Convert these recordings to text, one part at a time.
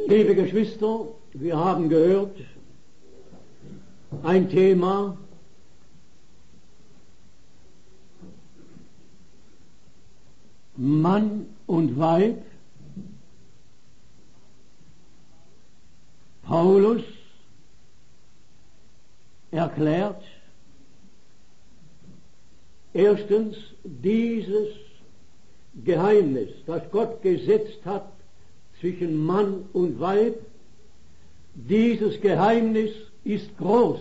Liebe Geschwister, wir haben gehört, ein Thema, Mann und Weib. Paulus erklärt erstens dieses Geheimnis, das Gott gesetzt hat zwischen Mann und Weib. Dieses Geheimnis ist groß.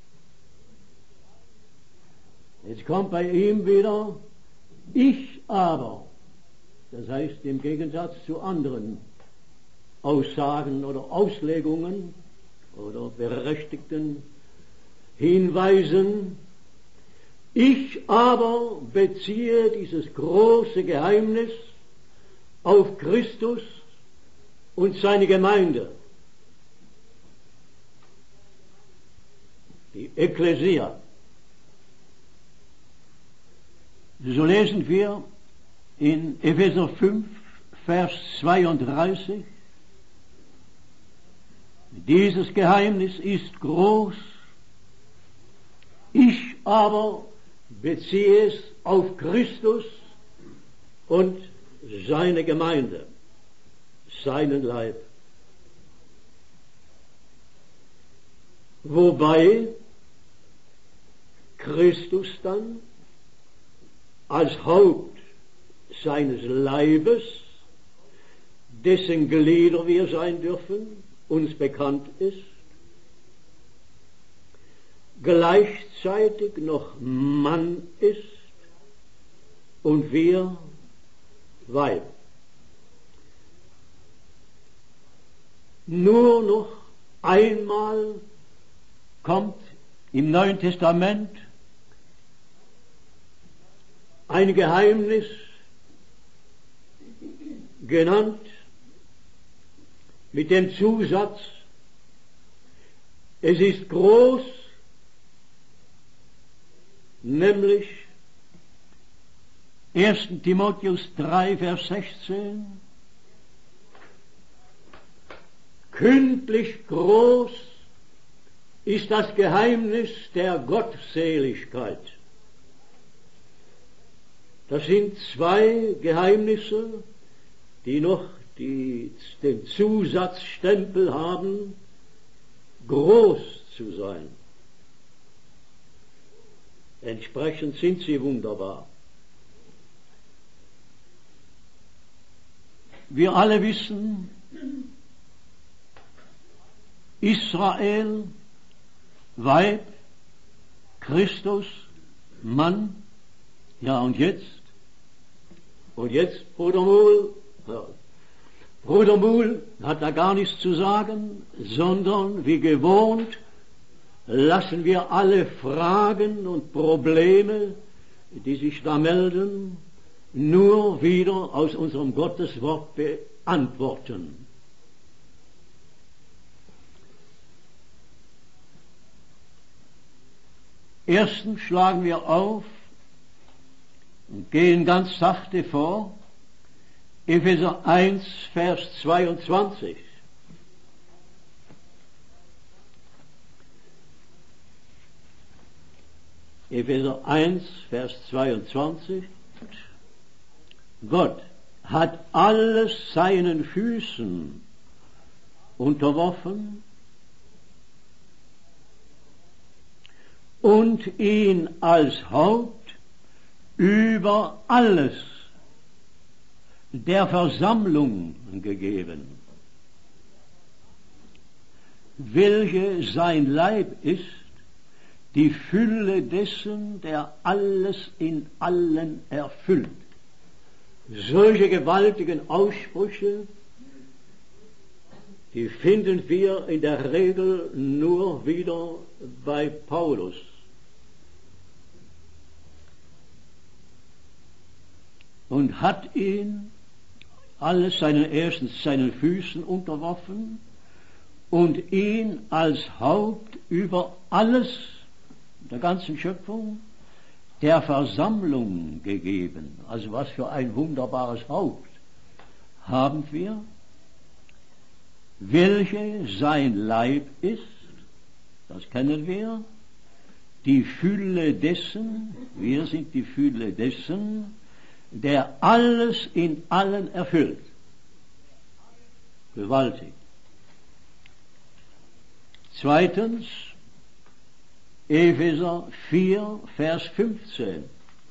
Jetzt kommt bei ihm wieder ich aber, das heißt im Gegensatz zu anderen Aussagen oder Auslegungen oder berechtigten Hinweisen. Ich aber beziehe dieses große Geheimnis auf Christus und seine Gemeinde, die Ekklesia. So lesen wir in Epheser 5, Vers 32, dieses Geheimnis ist groß, ich aber beziehe es auf Christus und seine Gemeinde, seinen Leib. Wobei Christus dann als Haupt seines Leibes, dessen Glieder wir sein dürfen, uns bekannt ist, gleichzeitig noch Mann ist und wir Weib. Nur noch einmal kommt im Neuen Testament ein Geheimnis genannt mit dem Zusatz, es ist groß, nämlich 1. Timotheus 3, Vers 16, kündlich groß ist das Geheimnis der Gottseligkeit. Das sind zwei Geheimnisse, die noch den Zusatzstempel haben, groß zu sein. Entsprechend sind sie wunderbar. Wir alle wissen, Israel, Weib, Christus, Mann, ja und jetzt? Und jetzt, Bruder Muhl? Ja. Bruder Muhl hat da gar nichts zu sagen, sondern wie gewohnt lassen wir alle Fragen und Probleme, die sich da melden, nur wieder aus unserem Gotteswort beantworten. Erstens schlagen wir auf und gehen ganz sachte vor, Epheser 1, Vers 22. Epheser 1, Vers 22. Gott hat alles seinen Füßen unterworfen und ihn als Haupt über alles der Versammlung gegeben, welche sein Leib ist, die Fülle dessen, der alles in allen erfüllt. Solche gewaltigen Aussprüche, die finden wir in der Regel nur wieder bei Paulus. Und hat ihn alles seinen Füßen unterworfen und ihn als Haupt über alles der ganzen Schöpfung der Versammlung gegeben. Also was für ein wunderbares Haupt haben wir. welche sein Leib ist, das kennen wir, die Fülle dessen, wir sind die Fülle dessen, der alles in allen erfüllt. Gewaltig. Zweitens, Epheser 4, Vers 15.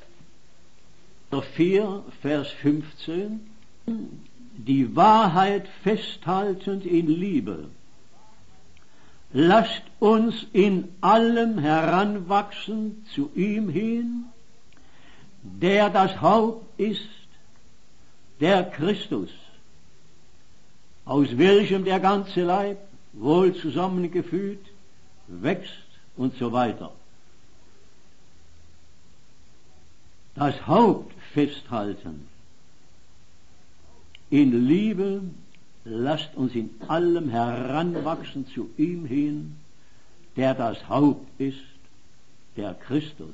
4, Vers 15. Die Wahrheit festhaltend in Liebe. Lasst uns in allem heranwachsen zu ihm hin, der das Haupt ist, der Christus, aus welchem der ganze Leib wohl zusammengefügt wächst und so weiter. Das Haupt festhalten. In Liebe lasst uns in allem heranwachsen zu ihm hin, der das Haupt ist, der Christus.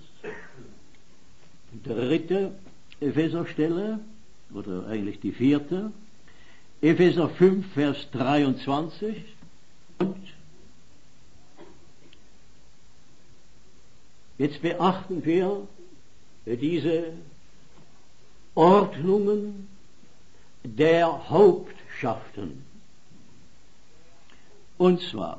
Dritte Epheserstelle, oder eigentlich die vierte, Epheser 5, Vers 23. Und jetzt beachten wir diese Ordnungen der Hauptschaften. Und zwar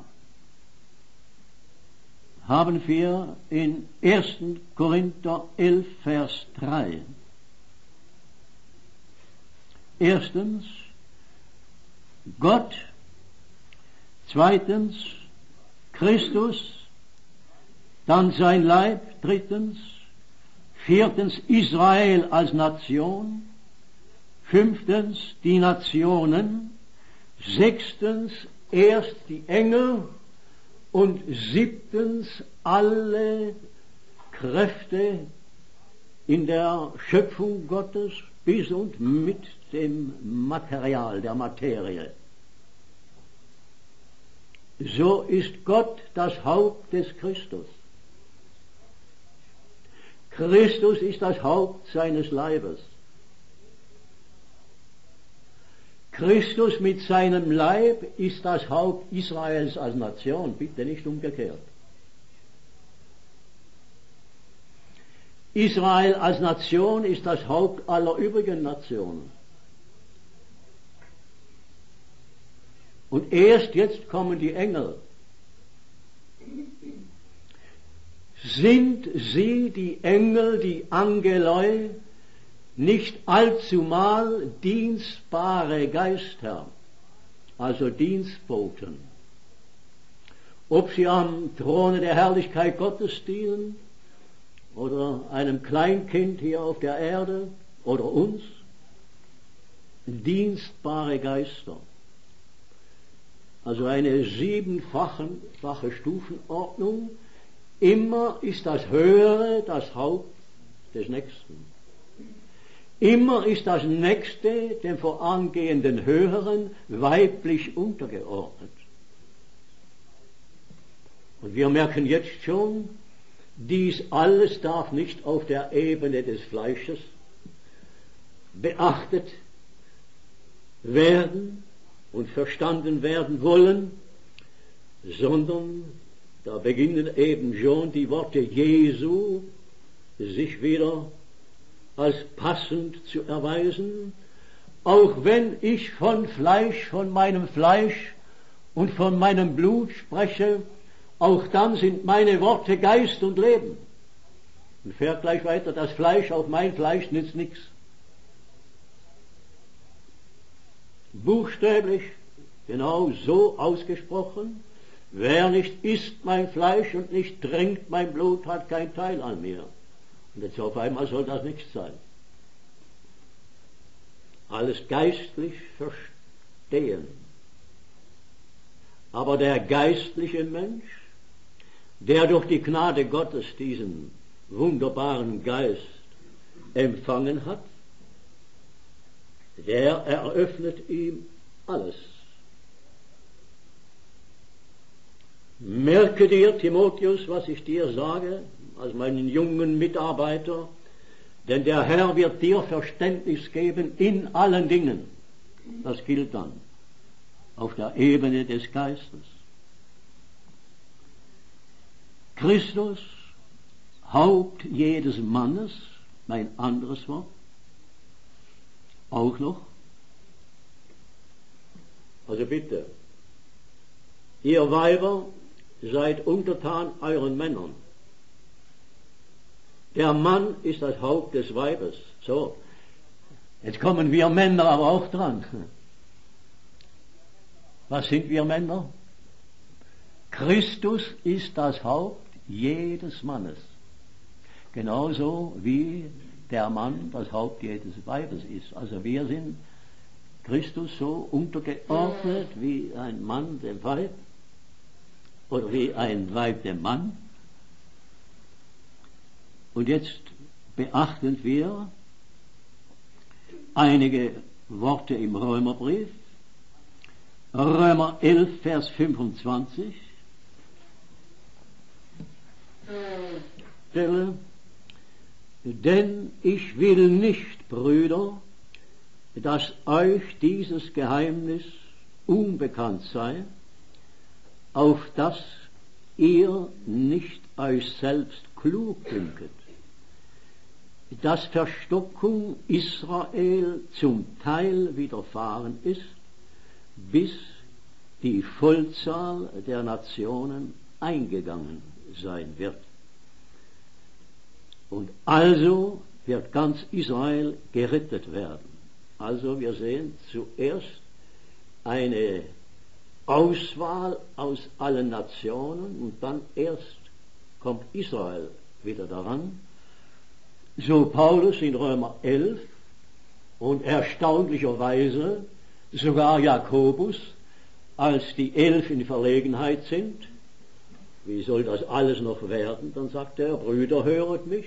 haben wir in 1. Korinther 11, Vers 3. Erstens Gott, zweitens Christus, dann sein Leib, drittens, viertens Israel als Nation, fünftens die Nationen, sechstens erst die Engel und siebtens alle Kräfte in der Schöpfung Gottes bis und mit dem Material, der Materie. So ist Gott das Haupt des Christus. Christus ist das Haupt seines Leibes. Christus mit seinem Leib ist das Haupt Israels als Nation, bitte nicht umgekehrt. Israel als Nation ist das Haupt aller übrigen Nationen. Und erst jetzt kommen die Engel. Sind sie, die Engel, die Angeloi, nicht allzumal dienstbare Geister, also Dienstboten? Ob sie am Throne der Herrlichkeit Gottes dienen oder einem Kleinkind hier auf der Erde oder uns, dienstbare Geister. Also eine siebenfache Stufenordnung. Immer ist das Höhere das Haupt des Nächsten. Immer ist das Nächste dem vorangehenden Höheren weiblich untergeordnet. Und wir merken jetzt schon, dies alles darf nicht auf der Ebene des Fleisches beachtet werden und verstanden werden wollen, sondern da beginnen eben schon die Worte Jesu sich wieder als passend zu erweisen. Auch wenn ich von meinem Fleisch und von meinem Blut spreche, auch dann sind meine Worte Geist und Leben. Und fährt gleich weiter, das Fleisch auf mein Fleisch nützt nichts. Buchstäblich, genau so ausgesprochen, wer nicht isst mein Fleisch und nicht trinkt mein Blut, hat kein Teil an mir. Und jetzt auf einmal soll das nichts sein. Alles geistlich verstehen. Aber der geistliche Mensch, der durch die Gnade Gottes diesen wunderbaren Geist empfangen hat, der eröffnet ihm alles. Merke dir, Timotheus, was ich dir sage, als meinen jungen Mitarbeiter, denn der Herr wird dir Verständnis geben in allen Dingen. Das gilt dann. auf der Ebene des Geistes. Christus, Haupt jedes Mannes, mein anderes Wort, auch noch. Also bitte, ihr Weiber, seid untertan euren Männern. Der Mann ist das Haupt des Weibes. So, jetzt kommen wir Männer aber auch dran. Was sind wir Männer? Christus ist das Haupt jedes Mannes. Genauso wie der Mann das Haupt jedes Weibes ist. Also wir sind Christus so untergeordnet wie ein Mann dem Weib oder wie ein Weib dem Mann. Und jetzt beachten wir einige Worte im Römerbrief. Römer 11, Vers 25. Stelle. Denn ich will nicht, Brüder, dass euch dieses Geheimnis unbekannt sei, auf dass ihr nicht euch selbst klug dünket, dass Verstockung Israel zum Teil widerfahren ist, bis die Vollzahl der Nationen eingegangen sein wird. Und also wird ganz Israel gerettet werden. Also wir sehen zuerst eine Auswahl aus allen Nationen und dann erst kommt Israel wieder daran. So Paulus in Römer 11 und erstaunlicherweise sogar Jakobus, als die 11 in Verlegenheit sind. Wie soll das alles noch werden? Dann sagt er, Brüder, höret mich.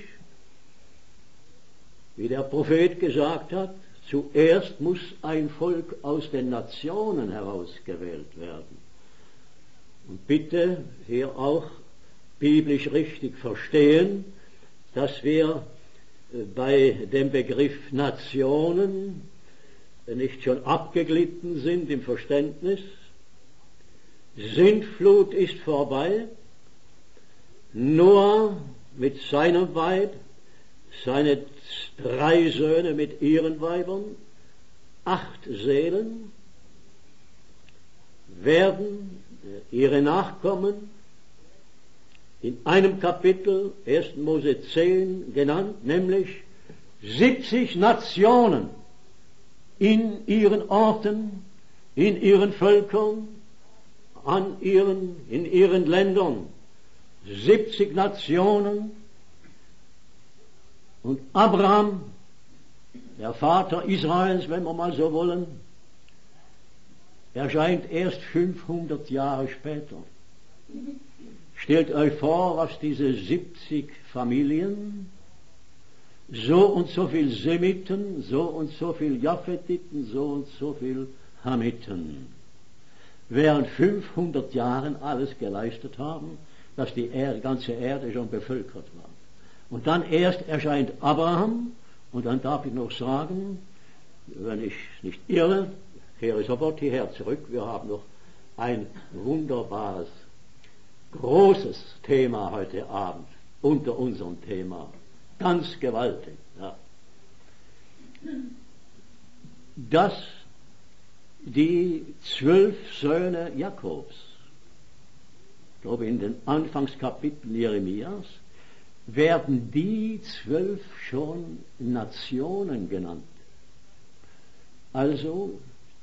Wie der Prophet gesagt hat, zuerst muss ein Volk aus den Nationen herausgewählt werden. Und bitte hier auch biblisch richtig verstehen, dass wir bei dem Begriff Nationen nicht schon abgeglitten sind im Verständnis. Sintflut ist vorbei. Noah mit seinem Weib, seine 3 Söhne mit ihren Weibern, 8 Seelen werden ihre Nachkommen in einem Kapitel 1. Mose 10 genannt, nämlich 70 Nationen in ihren Orten, in ihren Völkern, in ihren Ländern. 70 Nationen. Und Abraham, der Vater Israels, wenn wir mal so wollen, erscheint erst 500 Jahre später. Stellt euch vor, was diese 70 Familien, so und so viel Semiten, so und so viel Japhetiten, so und so viel Hamiten, während 500 Jahren alles geleistet haben, dass die ganze Erde schon bevölkert war. Und dann erst erscheint Abraham, und dann darf ich noch sagen, wenn ich nicht irre, kehre sofort hierher zurück, wir haben noch ein wunderbares, großes Thema heute Abend unter unserem Thema. Ganz gewaltig. Ja. Dass die 12 Söhne Jakobs, ich glaube in den Anfangskapiteln Jeremias, werden die 12 schon Nationen genannt. Also,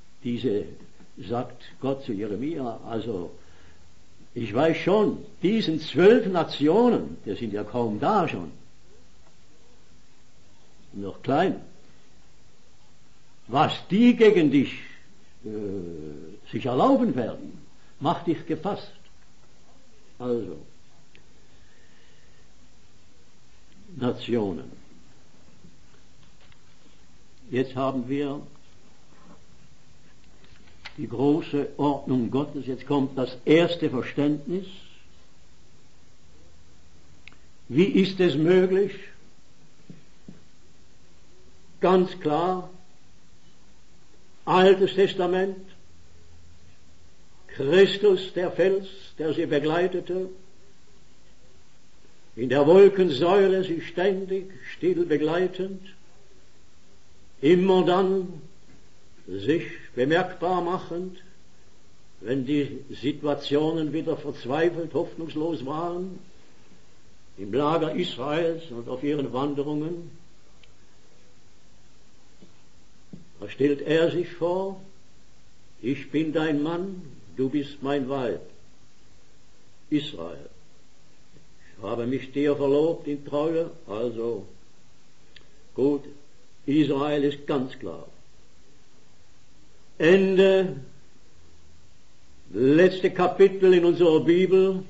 sagt Gott zu Jeremia, also, ich weiß schon, diesen 12 Nationen, die sind ja kaum da schon, noch klein, was die gegen dich sich erlauben werden, mach dich gefasst. Also, Nationen. Jetzt haben wir die große Ordnung Gottes. Jetzt kommt das erste Verständnis. Wie ist es möglich? Ganz klar, Altes Testament, Christus, der Fels, der sie begleitete, in der Wolkensäule sie ständig, still begleitend, immer dann sich bemerkbar machend, wenn die Situationen wieder verzweifelt, hoffnungslos waren, im Lager Israels und auf ihren Wanderungen. Da stellt er sich vor, ich bin dein Mann, du bist mein Weib, Israel. Ich habe mich dir verlobt in Treue, also gut, Israel ist ganz klar. Ende, letzte Kapitel in unserer Bibel,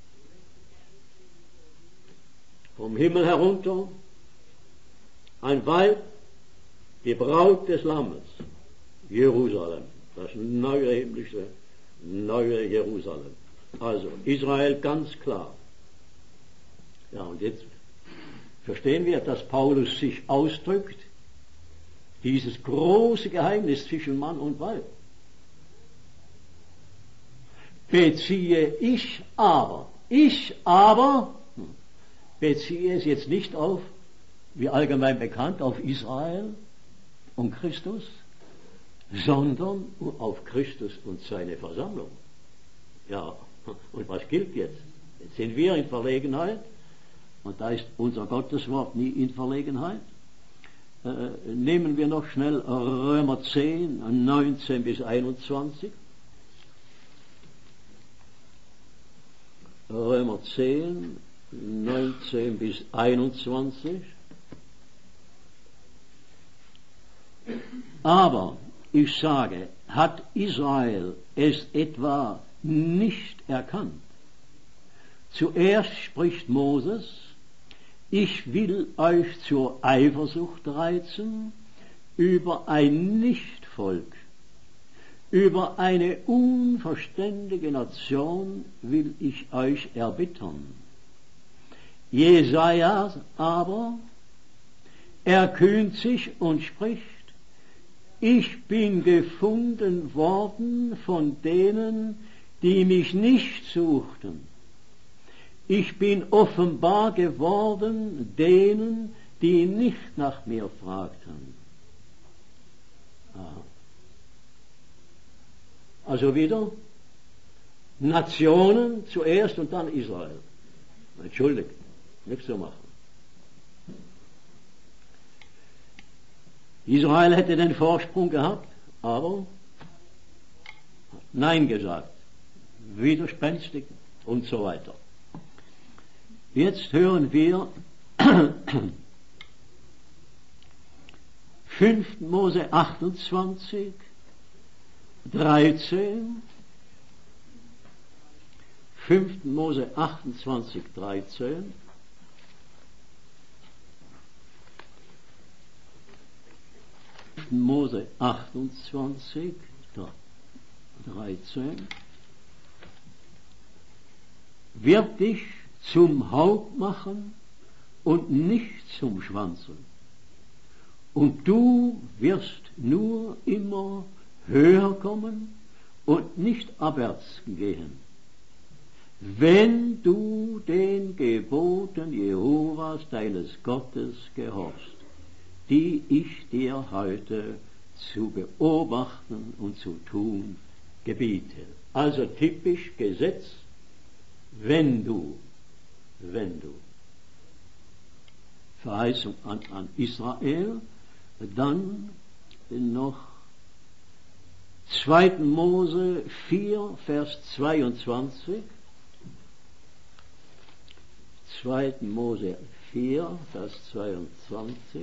vom Himmel herunter, ein Weib, die Braut des Lammes, Jerusalem, das neue himmlische, neue Jerusalem. Also Israel ganz klar. Ja, und jetzt verstehen wir, dass Paulus sich ausdrückt, dieses große Geheimnis zwischen Mann und Weib. Beziehe ich aber, beziehe es jetzt nicht auf, wie allgemein bekannt, auf Israel und Christus, sondern auf Christus und seine Versammlung. Ja, und was gilt jetzt? Jetzt sind wir in Verlegenheit, und da ist unser Gotteswort nie in Verlegenheit. Nehmen wir noch schnell Römer 10, 19 bis 21. Römer 10, 19 bis 21. Aber ich sage, hat Israel es etwa nicht erkannt? Zuerst spricht Moses, ich will euch zur Eifersucht reizen über ein Nichtvolk, über eine unverständige Nation will ich euch erbittern. Jesaja aber erkühnt sich und spricht, ich bin gefunden worden von denen, die mich nicht suchten. Ich bin offenbar geworden denen, die nicht nach mir fragten. Also wieder Nationen zuerst und dann Israel. Entschuldigt, nichts zu machen. Israel hätte den Vorsprung gehabt, aber hat Nein gesagt, widerspenstig und so weiter. Jetzt hören wir 5. Mose 28, 13. 5. Mose 28, 13. Mose 28, 13. Wird dich zum Haupt machen und nicht zum Schwanzel. Und du wirst nur immer höher kommen und nicht abwärts gehen, wenn du den Geboten Jehovas deines Gottes gehorchst, die ich dir heute zu beobachten und zu tun gebiete. Also typisch Gesetz, wenn du. Verheißung an Israel, dann noch 2. Mose 4, Vers 22. 2. Mose 4, Vers 22.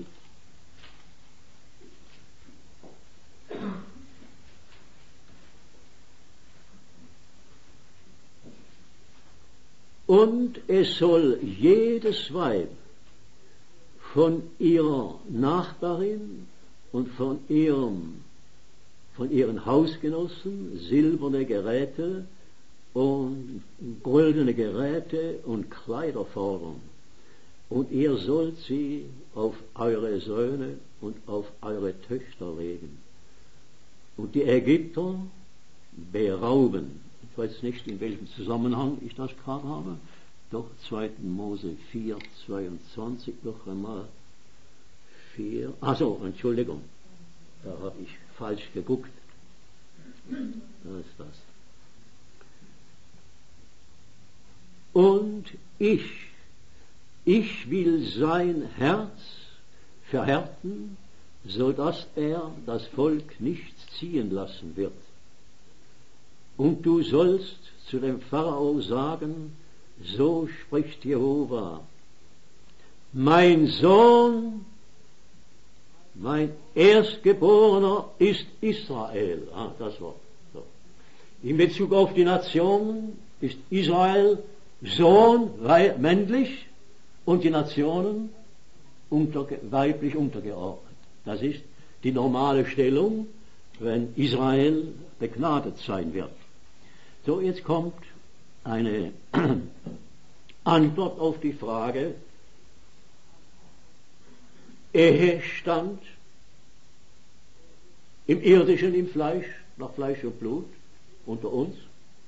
Und es soll jedes Weib von ihrer Nachbarin und von ihren Hausgenossen silberne Geräte und goldene Geräte und Kleider fordern. Und ihr sollt sie auf eure Söhne und auf eure Töchter legen. Und die Ägypter berauben Ich weiß nicht, in welchem Zusammenhang ich das gerade habe. Doch 2. Mose 4, 22 noch einmal. 4. Achso, Entschuldigung. Da habe ich falsch geguckt. Da ist das. Und ich will sein Herz verhärten, so dass er das Volk nicht ziehen lassen wird. Und du sollst zu dem Pharao sagen, so spricht Jehova, mein Sohn, mein Erstgeborener ist Israel. Das Wort. So. In Bezug auf die Nationen ist Israel Sohn männlich und die Nationen weiblich untergeordnet. Das ist die normale Stellung, wenn Israel begnadet sein wird. So, jetzt kommt eine Antwort auf die Frage, Ehestand im Irdischen, im Fleisch, nach Fleisch und Blut, unter uns.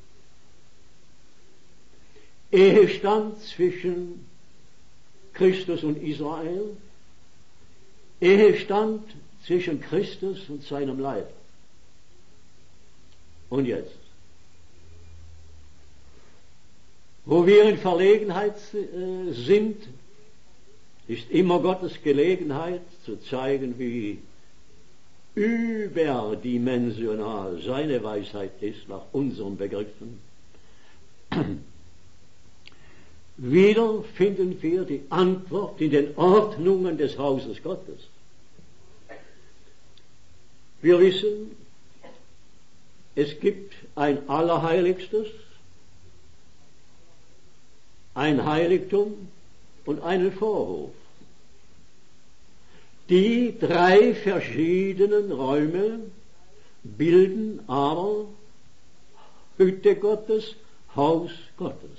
Ehestand zwischen Christus und Israel. Ehestand zwischen Christus und seinem Leib. Und jetzt, wo wir in Verlegenheit sind, ist immer Gottes Gelegenheit zu zeigen, wie überdimensional seine Weisheit ist nach unseren Begriffen. Wieder finden wir die Antwort in den Ordnungen des Hauses Gottes. Wir wissen, es gibt ein Allerheiligstes, ein Heiligtum und einen Vorhof. Die 3 verschiedenen Räume bilden aber Hütte Gottes, Haus Gottes.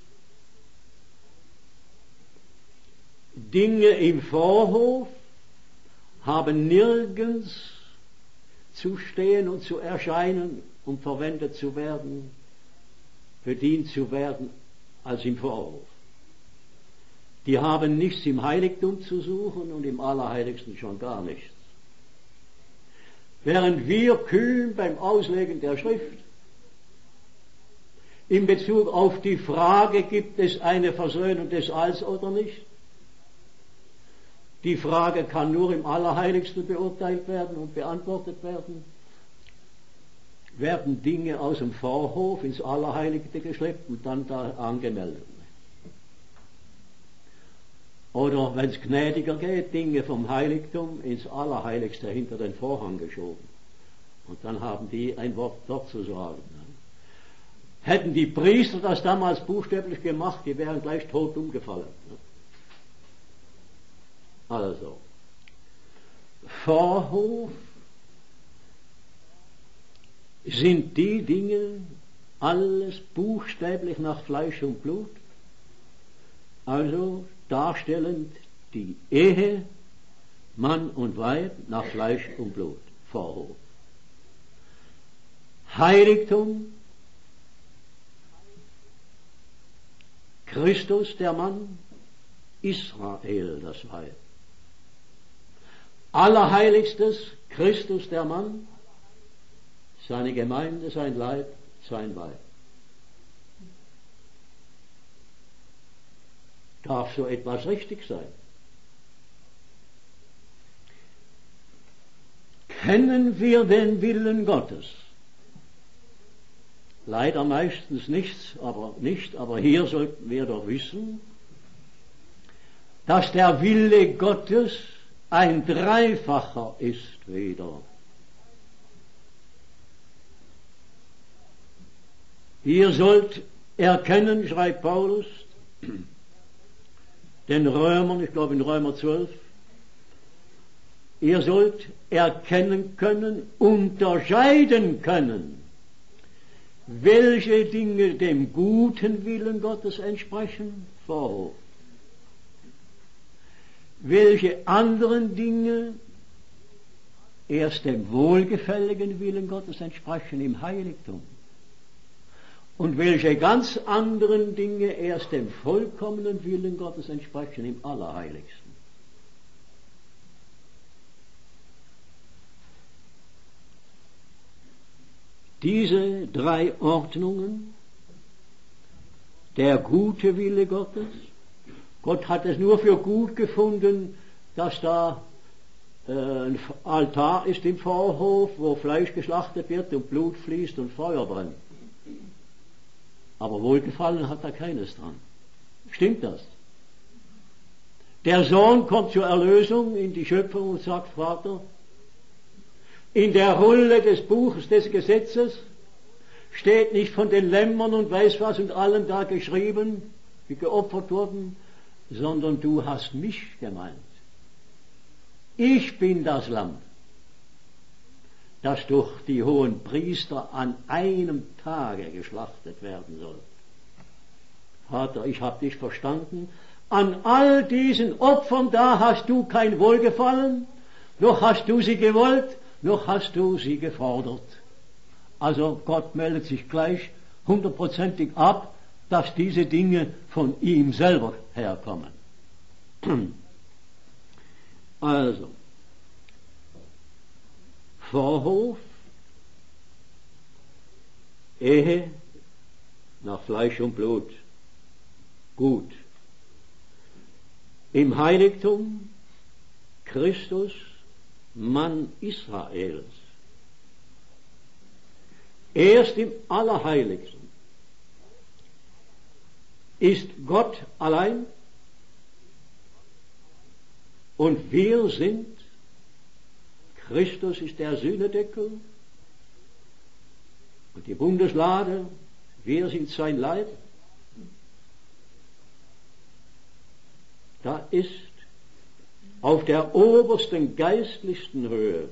Dinge im Vorhof haben nirgends zu stehen und zu erscheinen, um verwendet zu werden, bedient zu werden, als im Vorhof. Die haben nichts im Heiligtum zu suchen und im Allerheiligsten schon gar nichts. Während wir kühn beim Auslegen der Schrift in Bezug auf die Frage, gibt es eine Versöhnung des Alls oder nicht, die Frage kann nur im Allerheiligsten beurteilt werden und beantwortet werden, werden Dinge aus dem Vorhof ins Allerheiligste geschleppt und dann da angemeldet. Oder, wenn es gnädiger geht, Dinge vom Heiligtum ins Allerheiligste hinter den Vorhang geschoben. Und dann haben die ein Wort dort zu sagen. Hätten die Priester das damals buchstäblich gemacht, die wären gleich tot umgefallen. Also, Vorhof sind die Dinge, alles buchstäblich nach Fleisch und Blut, also darstellend die Ehe, Mann und Weib nach Fleisch und Blut, Vorhof. Heiligtum, Christus der Mann, Israel das Weib. Allerheiligstes, Christus der Mann, seine Gemeinde, sein Leib, sein Weib. Darf so etwas richtig sein? Kennen wir den Willen Gottes? Leider meistens nicht, aber hier sollten wir doch wissen, dass der Wille Gottes ein dreifacher ist wieder. Ihr sollt erkennen, schreibt Paulus, den Römern, ich glaube in Römer 12, ihr sollt erkennen können, unterscheiden können, welche Dinge dem guten Willen Gottes entsprechen, Vorhof. Welche anderen Dinge erst dem wohlgefälligen Willen Gottes entsprechen im Heiligtum. und welche ganz anderen Dinge erst dem vollkommenen Willen Gottes entsprechen, im Allerheiligsten. Diese drei Ordnungen, der gute Wille Gottes, Gott hat es nur für gut gefunden, dass da ein Altar ist im Vorhof, wo Fleisch geschlachtet wird und Blut fließt und Feuer brennt. Aber wohlgefallen hat da keines dran. Stimmt das? Der Sohn kommt zur Erlösung in die Schöpfung und sagt, Vater, in der Rolle des Buches des Gesetzes steht nicht von den Lämmern und weiß was und allem da geschrieben, wie geopfert wurden, sondern du hast mich gemeint. Ich bin das Lamm, das durch die hohen Priester an einem Tage geschlachtet werden soll. Vater, ich habe dich verstanden. An all diesen Opfern da hast du kein Wohlgefallen, noch hast du sie gewollt, noch hast du sie gefordert. Also Gott meldet sich gleich 100%ig ab, dass diese Dinge von ihm selber herkommen. Also, Vorhof, Ehe nach Fleisch und Blut, gut. Im Heiligtum Christus, Mann Israels. Erst im Allerheiligsten ist Gott allein und wir sind, Christus ist der Sühnedeckel und die Bundeslade, wir sind sein Leib. Da ist auf der obersten geistlichsten Höhe,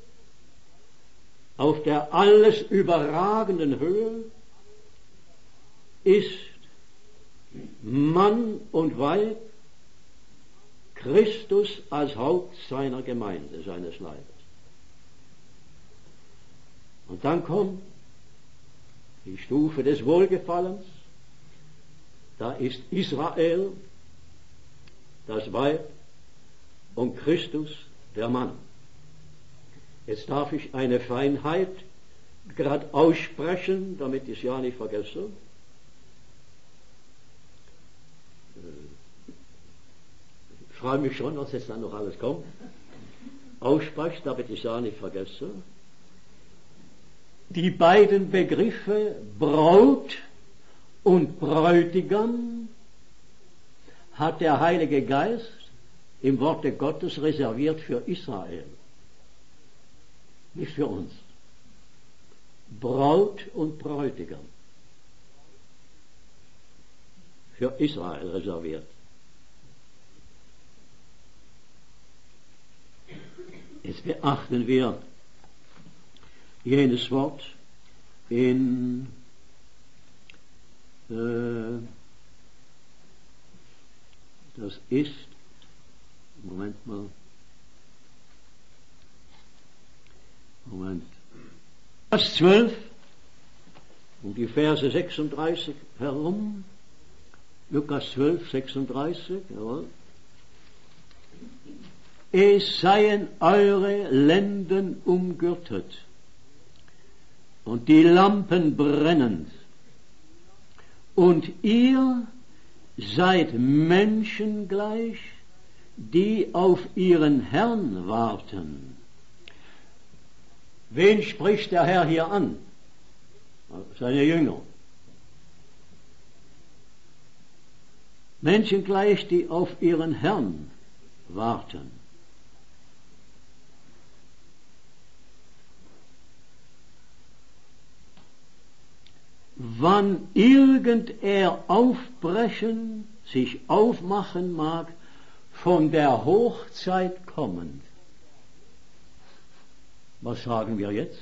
auf der alles überragenden Höhe, ist Mann und Weib, Christus als Haupt seiner Gemeinde, seines Leibes. Und dann kommt die Stufe des Wohlgefallens, da ist Israel, das Weib, und Christus, der Mann. Jetzt darf ich eine Feinheit gerade aussprechen, damit ich es ja nicht vergesse. Ich freue mich schon, was jetzt dann noch alles kommt. Aussprechen, damit ich es ja nicht vergesse. Die beiden Begriffe Braut und Bräutigam hat der Heilige Geist im Worte Gottes reserviert für Israel, nicht für uns. Braut und Bräutigam für Israel reserviert. Jetzt beachten wir jenes Wort in das ist, Vers 12 um die Verse 36 herum, Lukas 12, 36, jawohl. Es seien eure Lenden umgürtet und die Lampen brennend, und ihr seid Menschen gleich, die auf ihren Herrn warten. Wen spricht der Herr hier an? Seine Jünger. Menschen gleich, die auf ihren Herrn warten. Wann irgend er aufbrechen, sich aufmachen mag, von der Hochzeit kommend. Was sagen wir jetzt?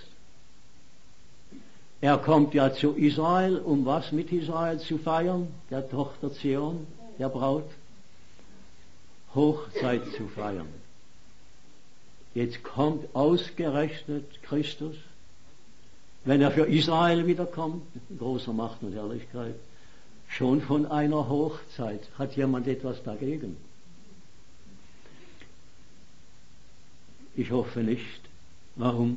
Er kommt ja zu Israel, um was mit Israel zu feiern? Der Tochter Zion, der Braut? Hochzeit zu feiern. Jetzt kommt ausgerechnet Christus wenn er für Israel wiederkommt, in großer Macht und Herrlichkeit, schon von einer Hochzeit. Hat jemand etwas dagegen? Ich hoffe nicht. Warum?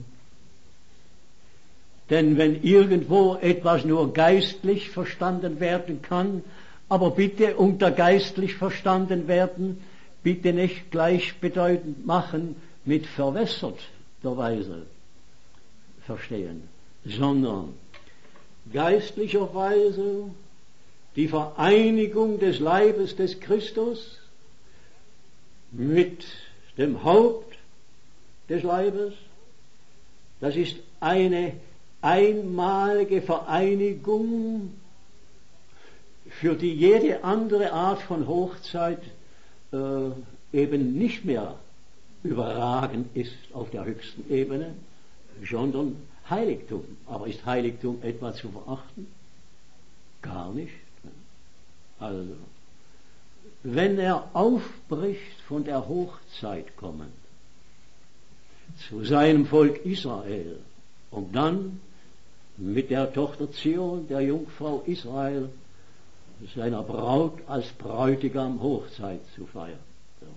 Denn wenn irgendwo etwas nur geistlich verstanden werden kann, aber bitte unter geistlich verstanden werden, bitte nicht gleichbedeutend machen mit verwässerter Weise verstehen, sondern geistlicherweise die Vereinigung des Leibes des Christus mit dem Haupt des Leibes, das ist eine einmalige Vereinigung, für die jede andere Art von Hochzeit eben nicht mehr überragend ist auf der höchsten Ebene, sondern Heiligtum. Aber ist Heiligtum etwa zu verachten? Gar nicht. Also, wenn er aufbricht von der Hochzeit kommend zu seinem Volk Israel, um dann mit der Tochter Zion, der Jungfrau Israel, seiner Braut als Bräutigam Hochzeit zu feiern. So.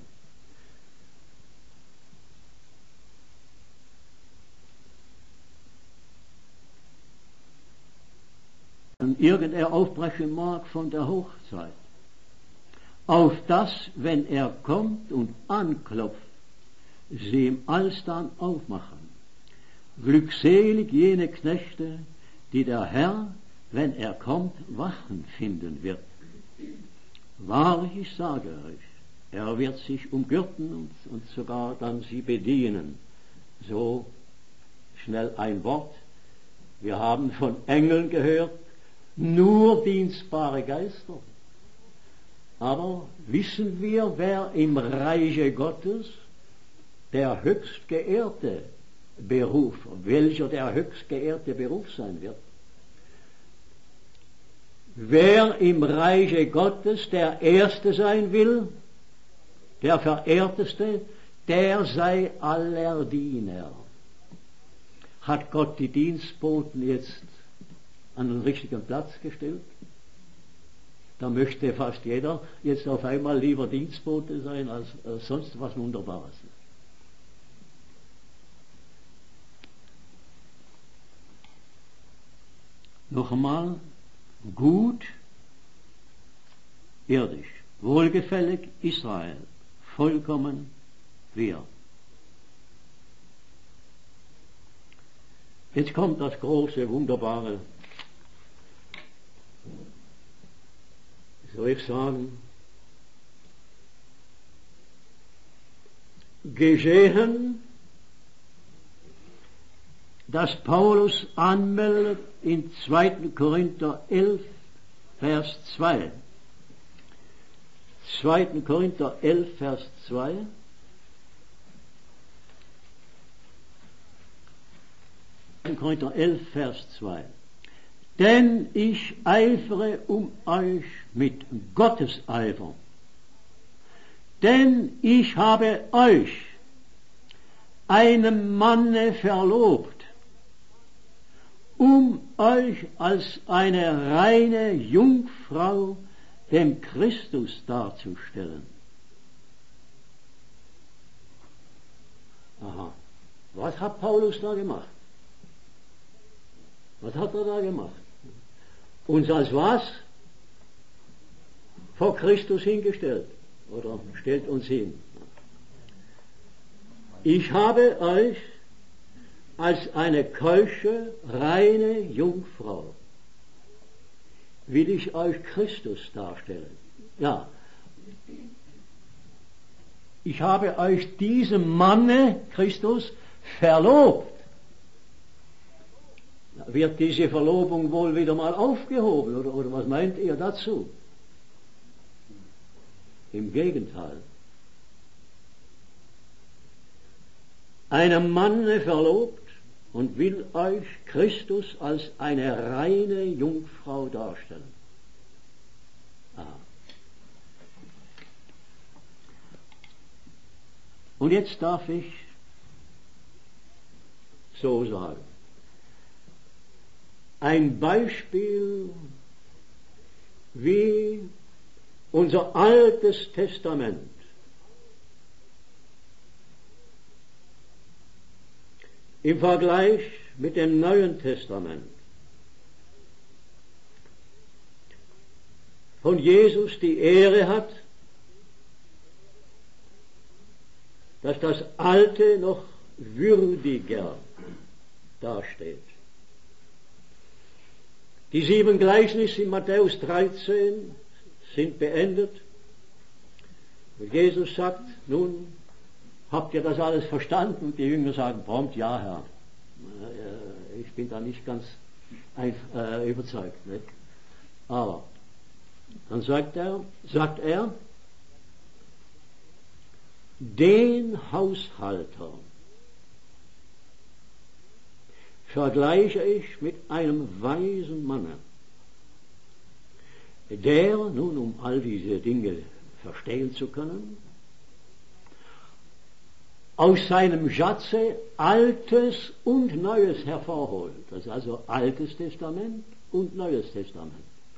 Und irgendwer aufbrechen mag von der Hochzeit, auf das, wenn er kommt und anklopft, sie ihm alsdann aufmachen. Glückselig jene Knechte, die der Herr, wenn er kommt, wachen finden wird. Wahrlich, ich sage euch, er wird sich umgürten und sogar dann sie bedienen. So schnell ein Wort. Wir haben von Engeln gehört, nur dienstbare Geister. Aber wissen wir, wer im Reiche Gottes der höchst geehrte Beruf, welcher der höchst geehrte Beruf sein wird? Wer im Reiche Gottes der Erste sein will, der Verehrteste, der sei aller Diener. Hat Gott die Dienstboten jetzt an den richtigen Platz gestellt? Da möchte fast jeder jetzt auf einmal lieber Dienstbote sein als sonst was Wunderbares. Noch einmal, gut, irdisch, wohlgefällig Israel, vollkommen wir. Jetzt kommt das große, wunderbare, wie soll ich sagen, Geschehen, das Paulus anmeldet in 2. Korinther 11, Vers 2. 2. Korinther 11, Vers 2. Korinther 11, Vers 2. Denn ich eifere um euch mit Gottes Eifer. Denn ich habe euch, einem Manne verlobt, um euch als eine reine Jungfrau dem Christus darzustellen. Aha. Was hat Paulus da gemacht? Was hat er da gemacht? Uns als was? Vor Christus hingestellt. Oder stellt uns hin. Ich habe euch als eine keusche, reine Jungfrau will ich euch Christus darstellen. Ja. Ich habe euch diesem Manne, Christus, verlobt. Wird diese Verlobung wohl wieder mal aufgehoben, oder was meint ihr dazu? Im Gegenteil. Einem Manne verlobt und will euch Christus als eine reine Jungfrau darstellen. Aha. Und jetzt darf ich so sagen. ein Beispiel, wie unser Altes Testament im Vergleich mit dem Neuen Testament von Jesus die Ehre hat, dass das Alte noch würdiger dasteht. Die 7 Gleichnisse in Matthäus 13 sind beendet. Und Jesus sagt, nun, habt ihr das alles verstanden? Und die Jünger sagen prompt, ja, Herr. Ich bin da nicht ganz überzeugt. Nicht? Aber dann sagt er, den Haushalter vergleiche ich mit einem weisen Manne, der nun, um all diese Dinge verstehen zu können, aus seinem Schatze Altes und Neues hervorholt. Das ist also Altes Testament und Neues Testament.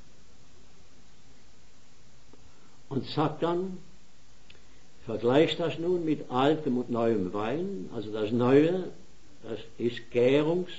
Und sagt dann, vergleicht das nun mit altem und neuem Wein. Also das Neue, das ist gärungstätig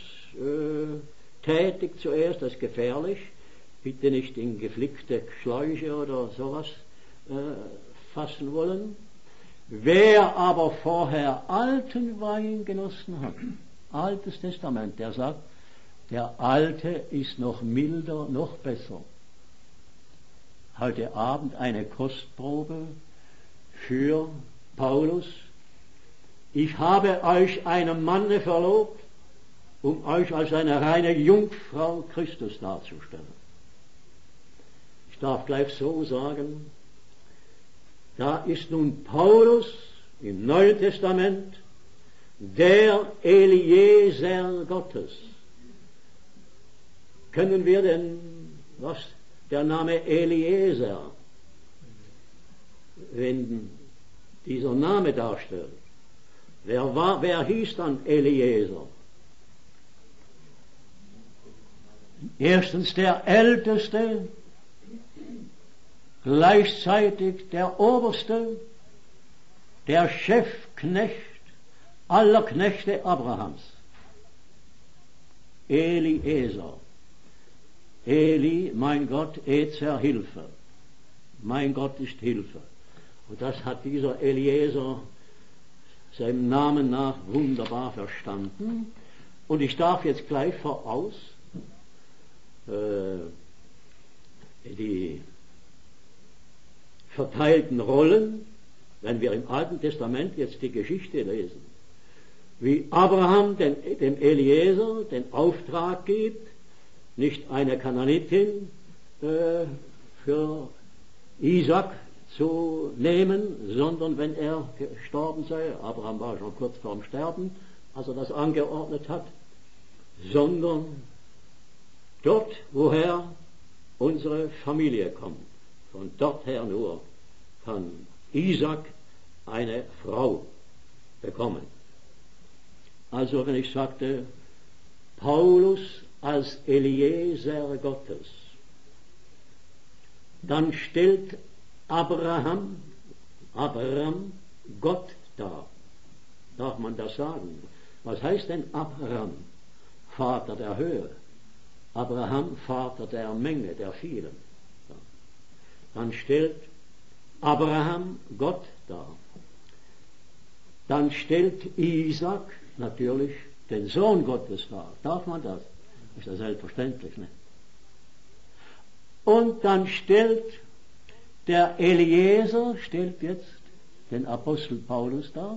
zuerst, das ist gefährlich. Bitte nicht in geflickte Schläuche oder sowas fassen wollen. Wer aber vorher alten Wein genossen hat, Altes Testament, der sagt, der Alte ist noch milder, noch besser. Heute Abend eine Kostprobe für Paulus. Ich habe euch einem Manne verlobt, um euch als eine reine Jungfrau Christus darzustellen. Ich darf gleich so sagen, da ist nun Paulus im Neuen Testament der Eliezer Gottes. Können wir denn, was der Name Eliezer, wenn dieser Name darstellt, wer hieß dann Eliezer? Erstens der Älteste, gleichzeitig der Oberste, der Chefknecht aller Knechte Abrahams. Eliezer. Eli, mein Gott, Ezer, Hilfe. Mein Gott ist Hilfe. Und das hat dieser Eliezer seinem Namen nach wunderbar verstanden. Und ich darf jetzt gleich voraus die verteilten Rollen, wenn wir im Alten Testament jetzt die Geschichte lesen, wie Abraham dem Eliezer den Auftrag gibt, nicht eine Kananitin für Isaac zu nehmen, sondern wenn er gestorben sei, Abraham war schon kurz vorm Sterben, als er das angeordnet hat, sondern dort, woher unsere Familie kommt, von dort her nur kann Isaac eine Frau bekommen. Also wenn ich sagte, Paulus als Eliezer Gottes, dann stellt Abraham Gott dar. Darf man das sagen? Was heißt denn Abraham? Vater der Höhe. Abraham, Vater der Menge, der vielen. Dann stellt Abraham Gott dar. Dann stellt Isaac natürlich den Sohn Gottes dar. Darf man das? Ist ja selbstverständlich, ne? Und dann stellt der Eliezer, stellt jetzt den Apostel Paulus dar.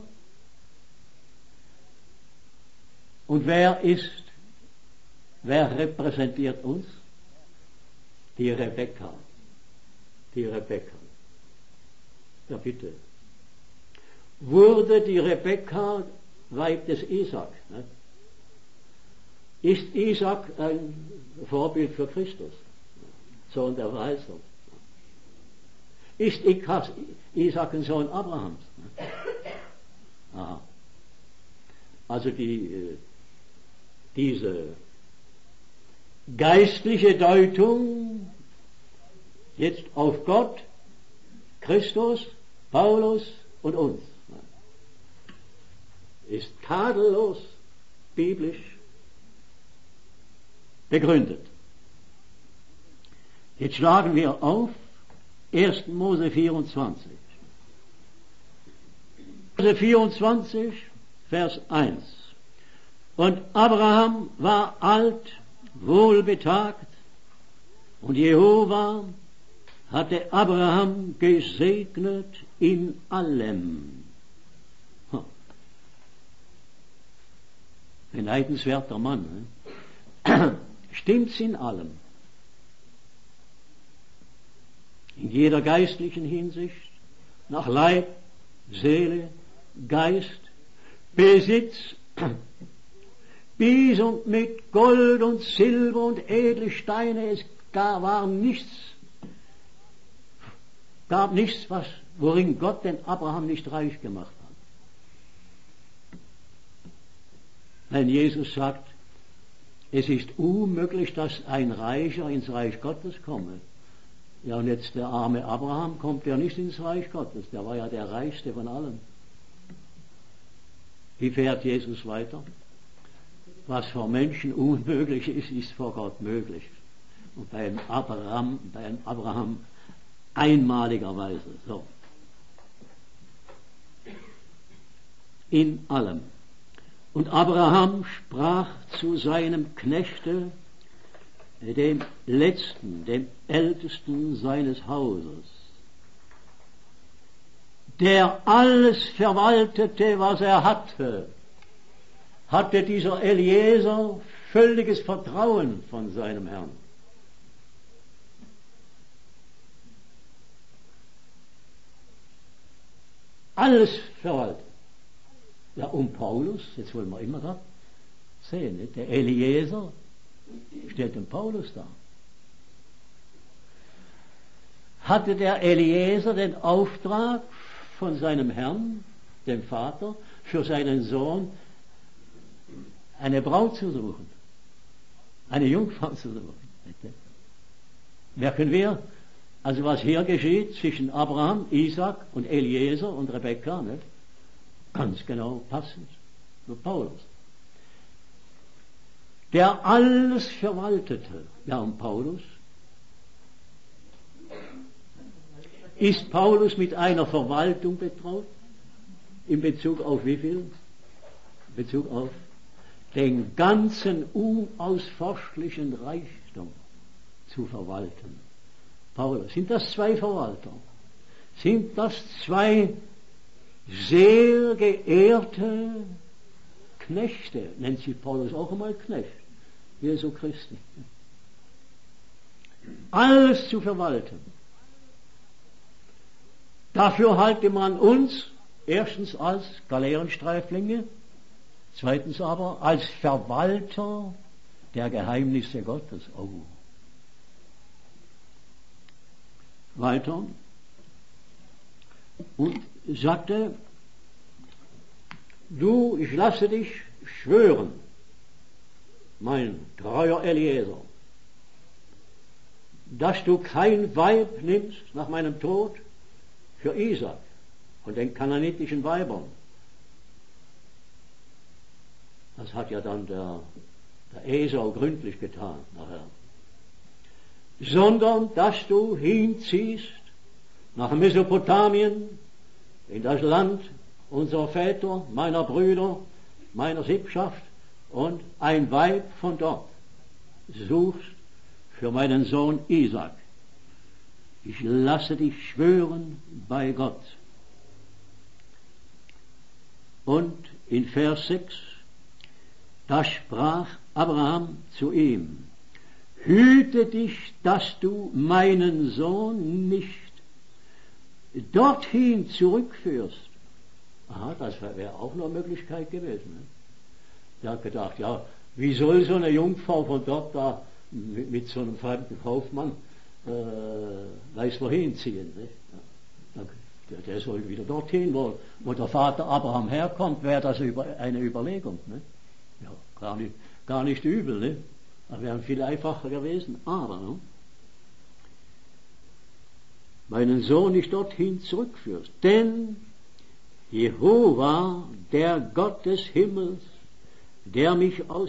Und wer repräsentiert uns? Die Rebekka. Die Rebekka. Ja, bitte. Wurde die Rebekka Weib des Isaac? Ne? Ist Isaac ein Vorbild für Christus? Sohn der Verheißung. Ist Isaac ein Sohn Abrahams? Ne? Aha. Also diese geistliche Deutung jetzt auf Gott, Christus, Paulus und uns ist tadellos biblisch begründet. Jetzt schlagen wir auf 1. Mose 24. Mose 24, Vers 1. Und Abraham war alt, wohlbetagt, und Jehova hatte Abraham gesegnet in allem. Beneidenswerter Mann. Ne? Stimmt's in allem. In jeder geistlichen Hinsicht, nach Leib, Seele, Geist, Besitz, bis und mit Gold und Silber und Edelsteine, es gab nichts, worin Gott den Abraham nicht reich gemacht hat. Wenn Jesus sagt, es ist unmöglich, dass ein Reicher ins Reich Gottes komme. Ja, und jetzt der arme Abraham kommt ja nicht ins Reich Gottes, der war ja der reichste von allen. Wie fährt Jesus weiter? Was vor Menschen unmöglich ist, ist vor Gott möglich. Und beim Abraham einmaligerweise so. In allem. Und Abraham sprach zu seinem Knechte, dem Letzten, dem Ältesten seines Hauses, der alles verwaltete, was er hatte dieser Eliezer völliges Vertrauen von seinem Herrn. Alles verwaltet. Ja, Paulus, jetzt wollen wir immer da sehen, nicht? Der Eliezer stellt den Paulus dar. Hatte der Eliezer den Auftrag von seinem Herrn, dem Vater, für seinen Sohn eine Braut zu suchen, eine Jungfrau zu suchen. Merken wir, also was hier geschieht zwischen Abraham, Isaac und Eliezer und Rebekka, nicht? Ganz genau passend für Paulus. Der alles verwaltete. Ja, und Paulus? Ist Paulus mit einer Verwaltung betraut? In Bezug auf wie viel? In Bezug auf den ganzen unausforschlichen Reichtum zu verwalten. Paulus, sind das zwei Verwalter? Sind das zwei sehr geehrte Knechte? Nennt sich Paulus auch einmal Knecht, Jesu Christi. Alles zu verwalten. Dafür halte man uns erstens als Galeerenstreiflinge, zweitens aber als Verwalter der Geheimnisse Gottes. Oh. Weiter. Und sagte, ich lasse dich schwören, mein treuer Eliezer, dass du kein Weib nimmst nach meinem Tod für Isaac und den kananitischen Weibern. Das hat ja dann der Esau gründlich getan nachher. Sondern dass du hinziehst nach Mesopotamien, in das Land unserer Väter, meiner Brüder, meiner Sippschaft, und ein Weib von dort suchst für meinen Sohn Isaac. Ich lasse dich schwören bei Gott. Und in Vers 6, da sprach Abraham zu ihm, hüte dich, dass du meinen Sohn nicht dorthin zurückführst. Aha, das wäre auch noch eine Möglichkeit gewesen. Ne? Er hat gedacht, ja, wie soll so eine Jungfrau von dort da mit so einem fremden Kaufmann weiß wohin ziehen? Ne? Ja, der soll wieder dorthin, wo der Vater Abraham herkommt, wäre das eine Überlegung. Ne? Ja, gar nicht übel. Ne? Das wäre viel einfacher gewesen, aber meinen Sohn nicht dorthin zurückführst. Denn Jehova, der Gott des Himmels, der mich aus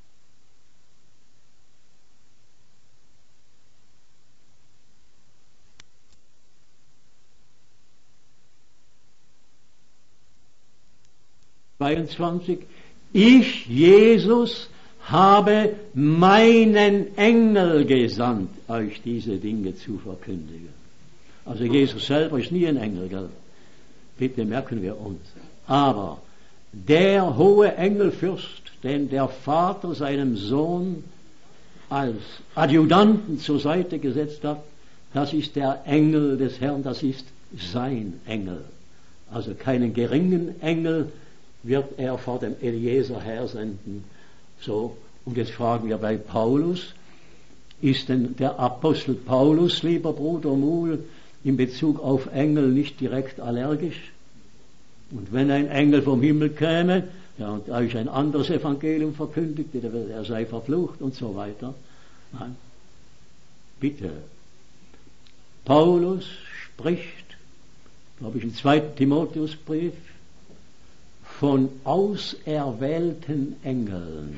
ich, Jesus, habe meinen Engel gesandt, euch diese Dinge zu verkündigen. Also Jesus selber ist nie ein Engel, gell? Bitte merken wir uns. Aber der hohe Engelfürst, den der Vater seinem Sohn als Adjutanten zur Seite gesetzt hat, das ist der Engel des Herrn, das ist sein Engel. Also keinen geringen Engel wird er vor dem Eliezer hersenden. So, und jetzt fragen wir bei Paulus, ist denn der Apostel Paulus, lieber Bruder Muhl, in Bezug auf Engel nicht direkt allergisch? Und wenn ein Engel vom Himmel käme, ja, und euch ein anderes Evangelium verkündigte, er sei verflucht und so weiter. Nein, bitte. Paulus spricht, glaube ich, im 2. Timotheusbrief, von auserwählten Engeln.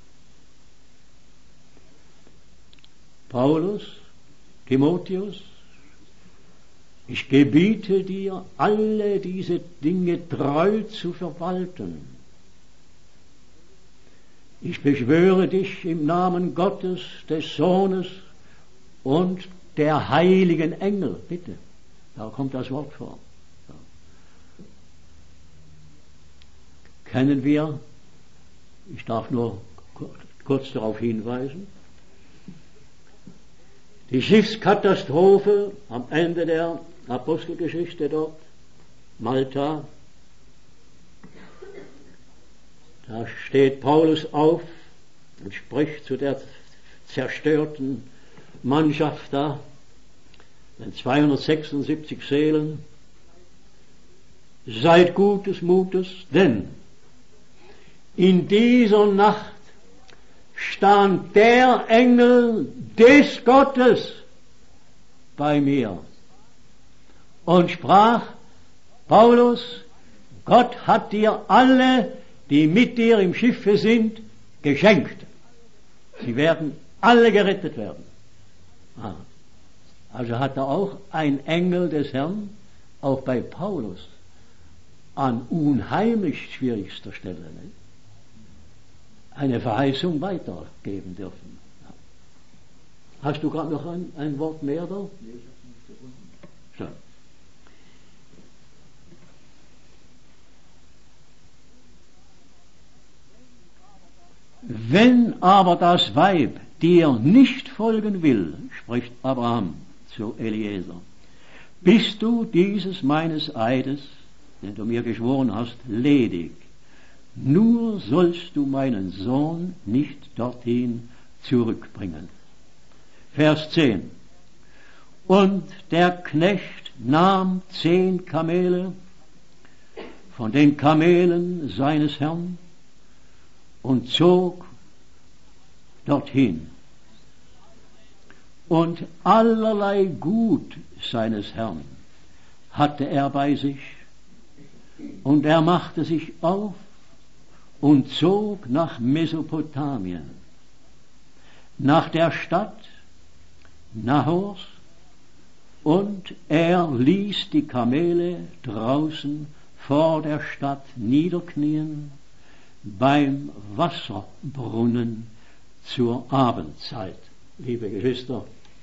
Paulus, Timotheus, ich gebiete dir, alle diese Dinge treu zu verwalten. Ich beschwöre dich im Namen Gottes, des Sohnes und der heiligen Engel. Bitte, da kommt das Wort vor. Kennen wir, ich darf nur kurz darauf hinweisen, die Schiffskatastrophe am Ende der Apostelgeschichte dort, Malta. Da steht Paulus auf und spricht zu der zerstörten Mannschaft da, den 276 Seelen: Seid gutes Mutes, denn in dieser Nacht stand der Engel des Gottes bei mir und sprach: Paulus, Gott hat dir alle, die mit dir im Schiffe sind, geschenkt. Sie werden alle gerettet werden. Also hat er auch ein Engel des Herrn, auch bei Paulus, an unheimlich schwierigster Stelle, ne? Eine Verheißung weitergeben dürfen. Hast du gerade noch ein Wort mehr da? Nee, ich habe nicht gefunden. So. Wenn aber das Weib dir nicht folgen will, spricht Abraham zu Eliezer, bist du dieses meines Eides, den du mir geschworen hast, ledig. Nur sollst du meinen Sohn nicht dorthin zurückbringen. Vers 10. Und der Knecht nahm 10 Kamele von den Kamelen seines Herrn und zog dorthin. Und allerlei Gut seines Herrn hatte er bei sich, und er machte sich auf und zog nach Mesopotamien, nach der Stadt Nahors, und er ließ die Kamele draußen vor der Stadt niederknien beim Wasserbrunnen zur Abendzeit. Liebe Geschwister,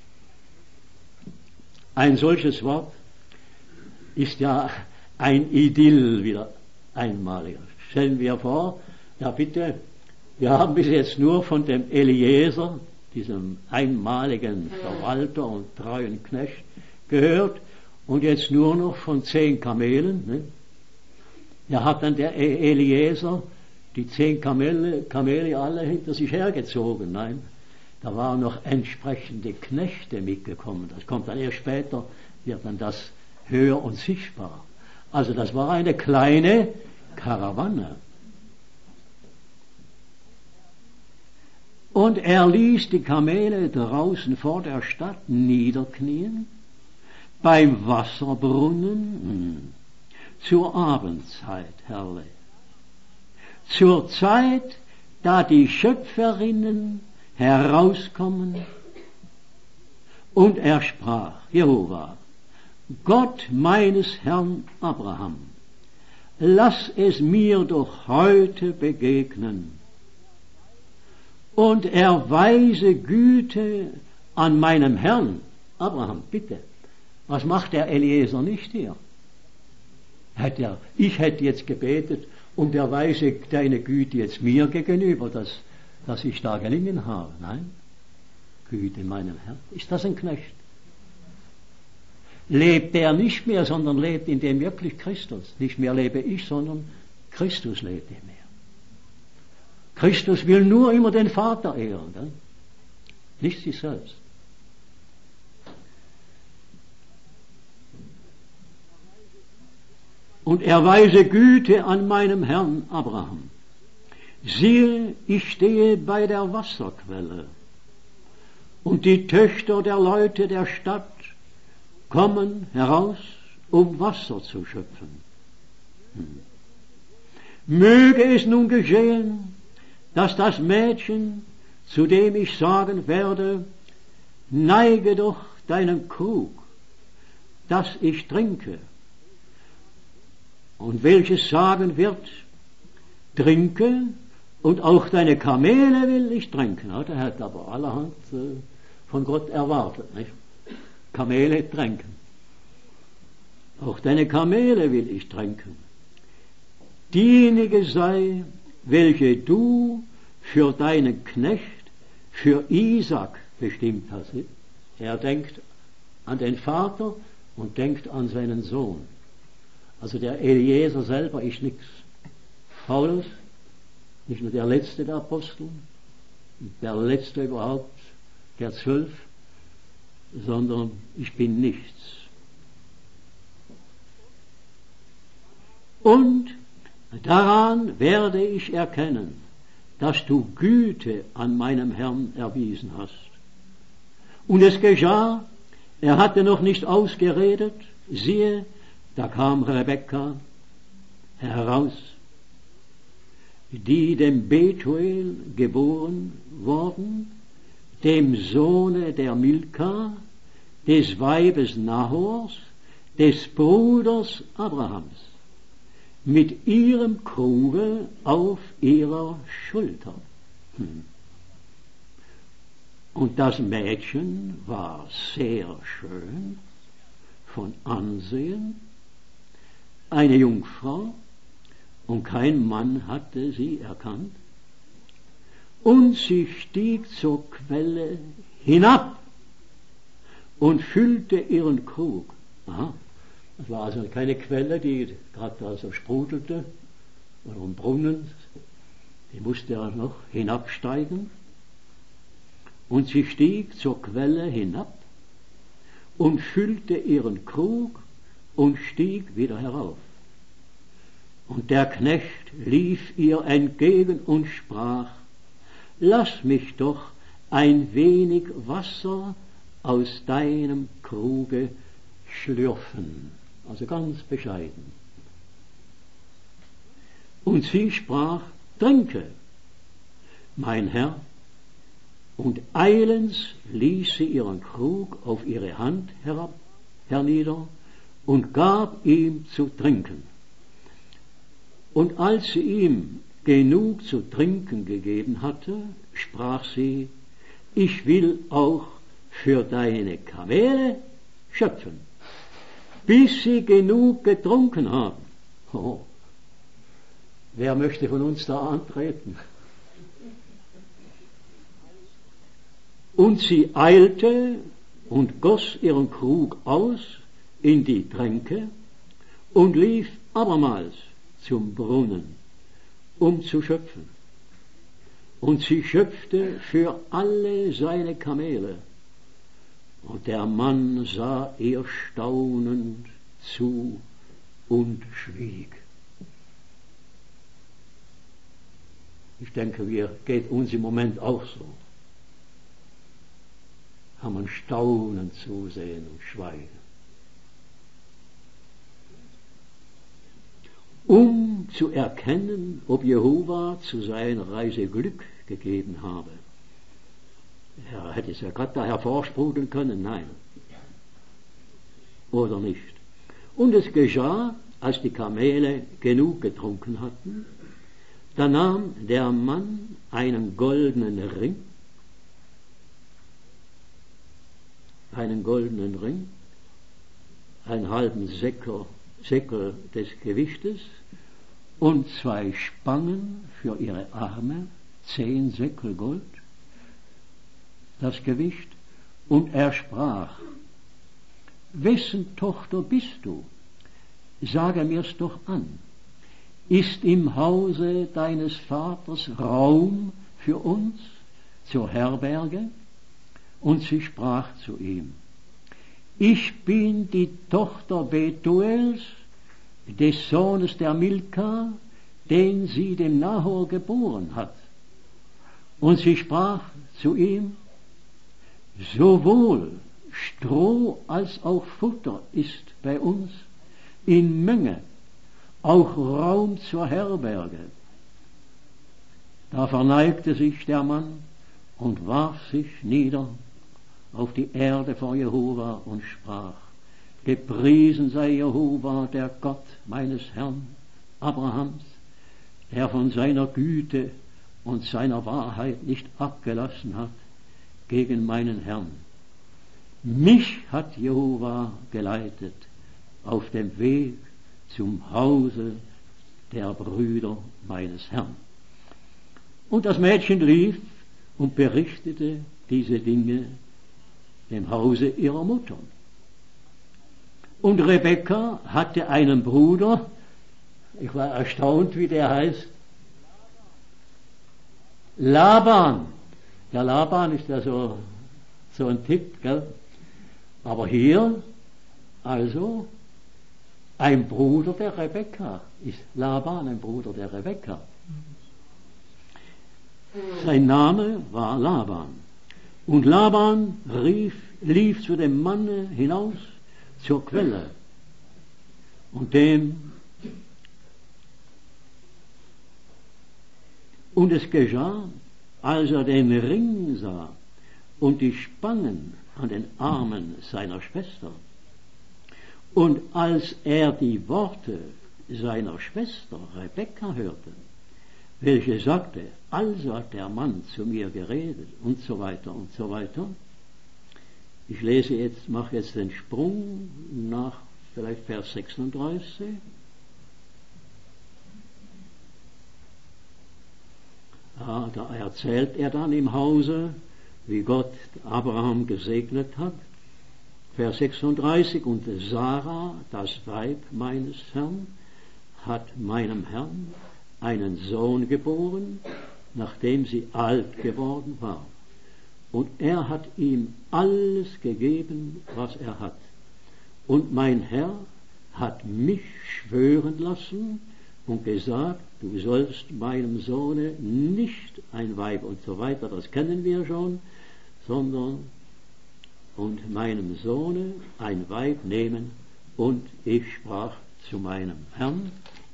ein solches Wort ist ja ein Idyll wieder einmaliger. Stellen wir vor, ja bitte, wir haben bis jetzt nur von dem Eliezer, diesem einmaligen Verwalter und treuen Knecht, gehört, und jetzt nur noch von 10 Kamelen. Ne? Ja, hat dann der Eliezer die 10 Kamele alle hinter sich hergezogen? Nein, da waren noch entsprechende Knechte mitgekommen. Das kommt dann erst später, wird dann das höher und sichtbar. Also das war eine kleine Karawane. Und er ließ die Kamele draußen vor der Stadt niederknien, beim Wasserbrunnen, zur Abendzeit, herrlich. Zur Zeit, da die Schöpferinnen herauskommen, und er sprach, Jehova, Gott meines Herrn Abraham, lass es mir doch heute begegnen und erweise Güte an meinem Herrn Abraham. Bitte, was macht der Eliezer nicht hier? Ich hätte jetzt gebetet und erweise deine Güte jetzt mir gegenüber, dass ich da gelingen habe. Nein, Güte meinem Herrn. Ist das ein Knecht? Lebt der nicht mehr, sondern lebt in dem wirklich Christus. Nicht mehr lebe ich, sondern Christus lebt in mir. Christus will nur immer den Vater ehren, ne? Nicht sich selbst. Und erweise Güte an meinem Herrn Abraham. Siehe, ich stehe bei der Wasserquelle, und die Töchter der Leute der Stadt kommen heraus, um Wasser zu schöpfen. Möge es nun geschehen, dass das Mädchen, zu dem ich sagen werde, neige doch deinen Krug, dass ich trinke, und welches sagen wird, trinke, und auch deine Kamele will ich tränken. Ja, der hat aber allerhand von Gott erwartet, nicht? Kamele tränken. Auch deine Kamele will ich tränken. Diejenige sei, welche du für deinen Knecht, für Isaak bestimmt hast. Er denkt an den Vater und denkt an seinen Sohn. Also der Eliezer selber ist nichts. Paulus, nicht nur der letzte der Apostel, der letzte überhaupt, der 12, sondern ich bin nichts. Und daran werde ich erkennen, dass du Güte an meinem Herrn erwiesen hast. Und es geschah, er hatte noch nicht ausgeredet, siehe, da kam Rebekka heraus, die dem Betuel geboren worden, dem Sohne der Milka, des Weibes Nahors, des Bruders Abrahams, mit ihrem Kruge auf ihrer Schulter. Und das Mädchen war sehr schön, von Ansehen, eine Jungfrau, und kein Mann hatte sie erkannt. Und sie stieg zur Quelle hinab und füllte ihren Krug. Aha, das war also keine Quelle, die gerade da so sprudelte, oder ein Brunnen, die musste ja noch hinabsteigen. Und sie stieg zur Quelle hinab und füllte ihren Krug und stieg wieder herauf. Und der Knecht lief ihr entgegen und sprach, lass mich doch ein wenig Wasser aus deinem Kruge schlürfen. Also ganz bescheiden. Und sie sprach, trinke, mein Herr. Und eilends ließ sie ihren Krug auf ihre Hand hernieder und gab ihm zu trinken. Und als sie ihm genug zu trinken gegeben hatte, sprach sie, ich will auch für deine Kamele schöpfen, bis sie genug getrunken haben. Oh, wer möchte von uns da antreten? Und sie eilte und goss ihren Krug aus in die Tränke und lief abermals zum Brunnen, um zu schöpfen. Und sie schöpfte für alle seine Kamele. Und der Mann sah ihr staunend zu und schwieg. Ich denke, geht uns im Moment auch so. kann man staunend zusehen und schweigen. Um zu erkennen, ob Jehova zu seiner Reise Glück gegeben habe. Er hätte es ja gerade da hervorsprudeln können, nein. Oder nicht. Und es geschah, als die Kamele genug getrunken hatten, da nahm der Mann einen goldenen Ring, einen halben Säckel des Gewichtes und 2 Spangen für ihre Arme, 10 Säckel Gold, das Gewicht, und er sprach: Wessen Tochter bist du? Sage mir's doch an. Ist im Hause deines Vaters Raum für uns zur Herberge? Und sie sprach zu ihm: Ich bin die Tochter Betuels, des Sohnes der Milka, den sie dem Nahor geboren hat. Und sie sprach zu ihm: Sowohl Stroh als auch Futter ist bei uns in Menge, auch Raum zur Herberge. Da verneigte sich der Mann und warf sich nieder auf die Erde vor Jehova und sprach: Gepriesen sei Jehova, der Gott meines Herrn Abrahams, der von seiner Güte und seiner Wahrheit nicht abgelassen hat gegen meinen Herrn. Mich hat Jehova geleitet auf dem Weg zum Hause der Brüder meines Herrn. Und das Mädchen lief und berichtete diese Dinge dem Hause ihrer Mutter. Und Rebekka hatte einen Bruder, ich war erstaunt, wie der heißt, Laban. Der Laban ist ja so ein Tipp, gell? Aber hier, also, ein Bruder der Rebekka, ist Laban ein Bruder der Rebekka. Sein Name war Laban. Und Laban lief zu dem Manne hinaus zur Quelle. Und es geschah, als er den Ring sah und die Spangen an den Armen seiner Schwester, und als er die Worte seiner Schwester Rebekka hörte, welche sagte: Also hat der Mann zu mir geredet, und so weiter und so weiter. Ich mache jetzt den Sprung nach vielleicht Vers 36. Da erzählt er dann im Hause, wie Gott Abraham gesegnet hat. Vers 36: Und Sarah, das Weib meines Herrn, hat meinem Herrn einen Sohn geboren, nachdem sie alt geworden war. Und er hat ihm alles gegeben, was er hat. Und mein Herr hat mich schwören lassen und gesagt: Du sollst meinem Sohne nicht ein Weib und so weiter, das kennen wir schon, sondern und meinem Sohne ein Weib nehmen. Und ich sprach zu meinem Herrn: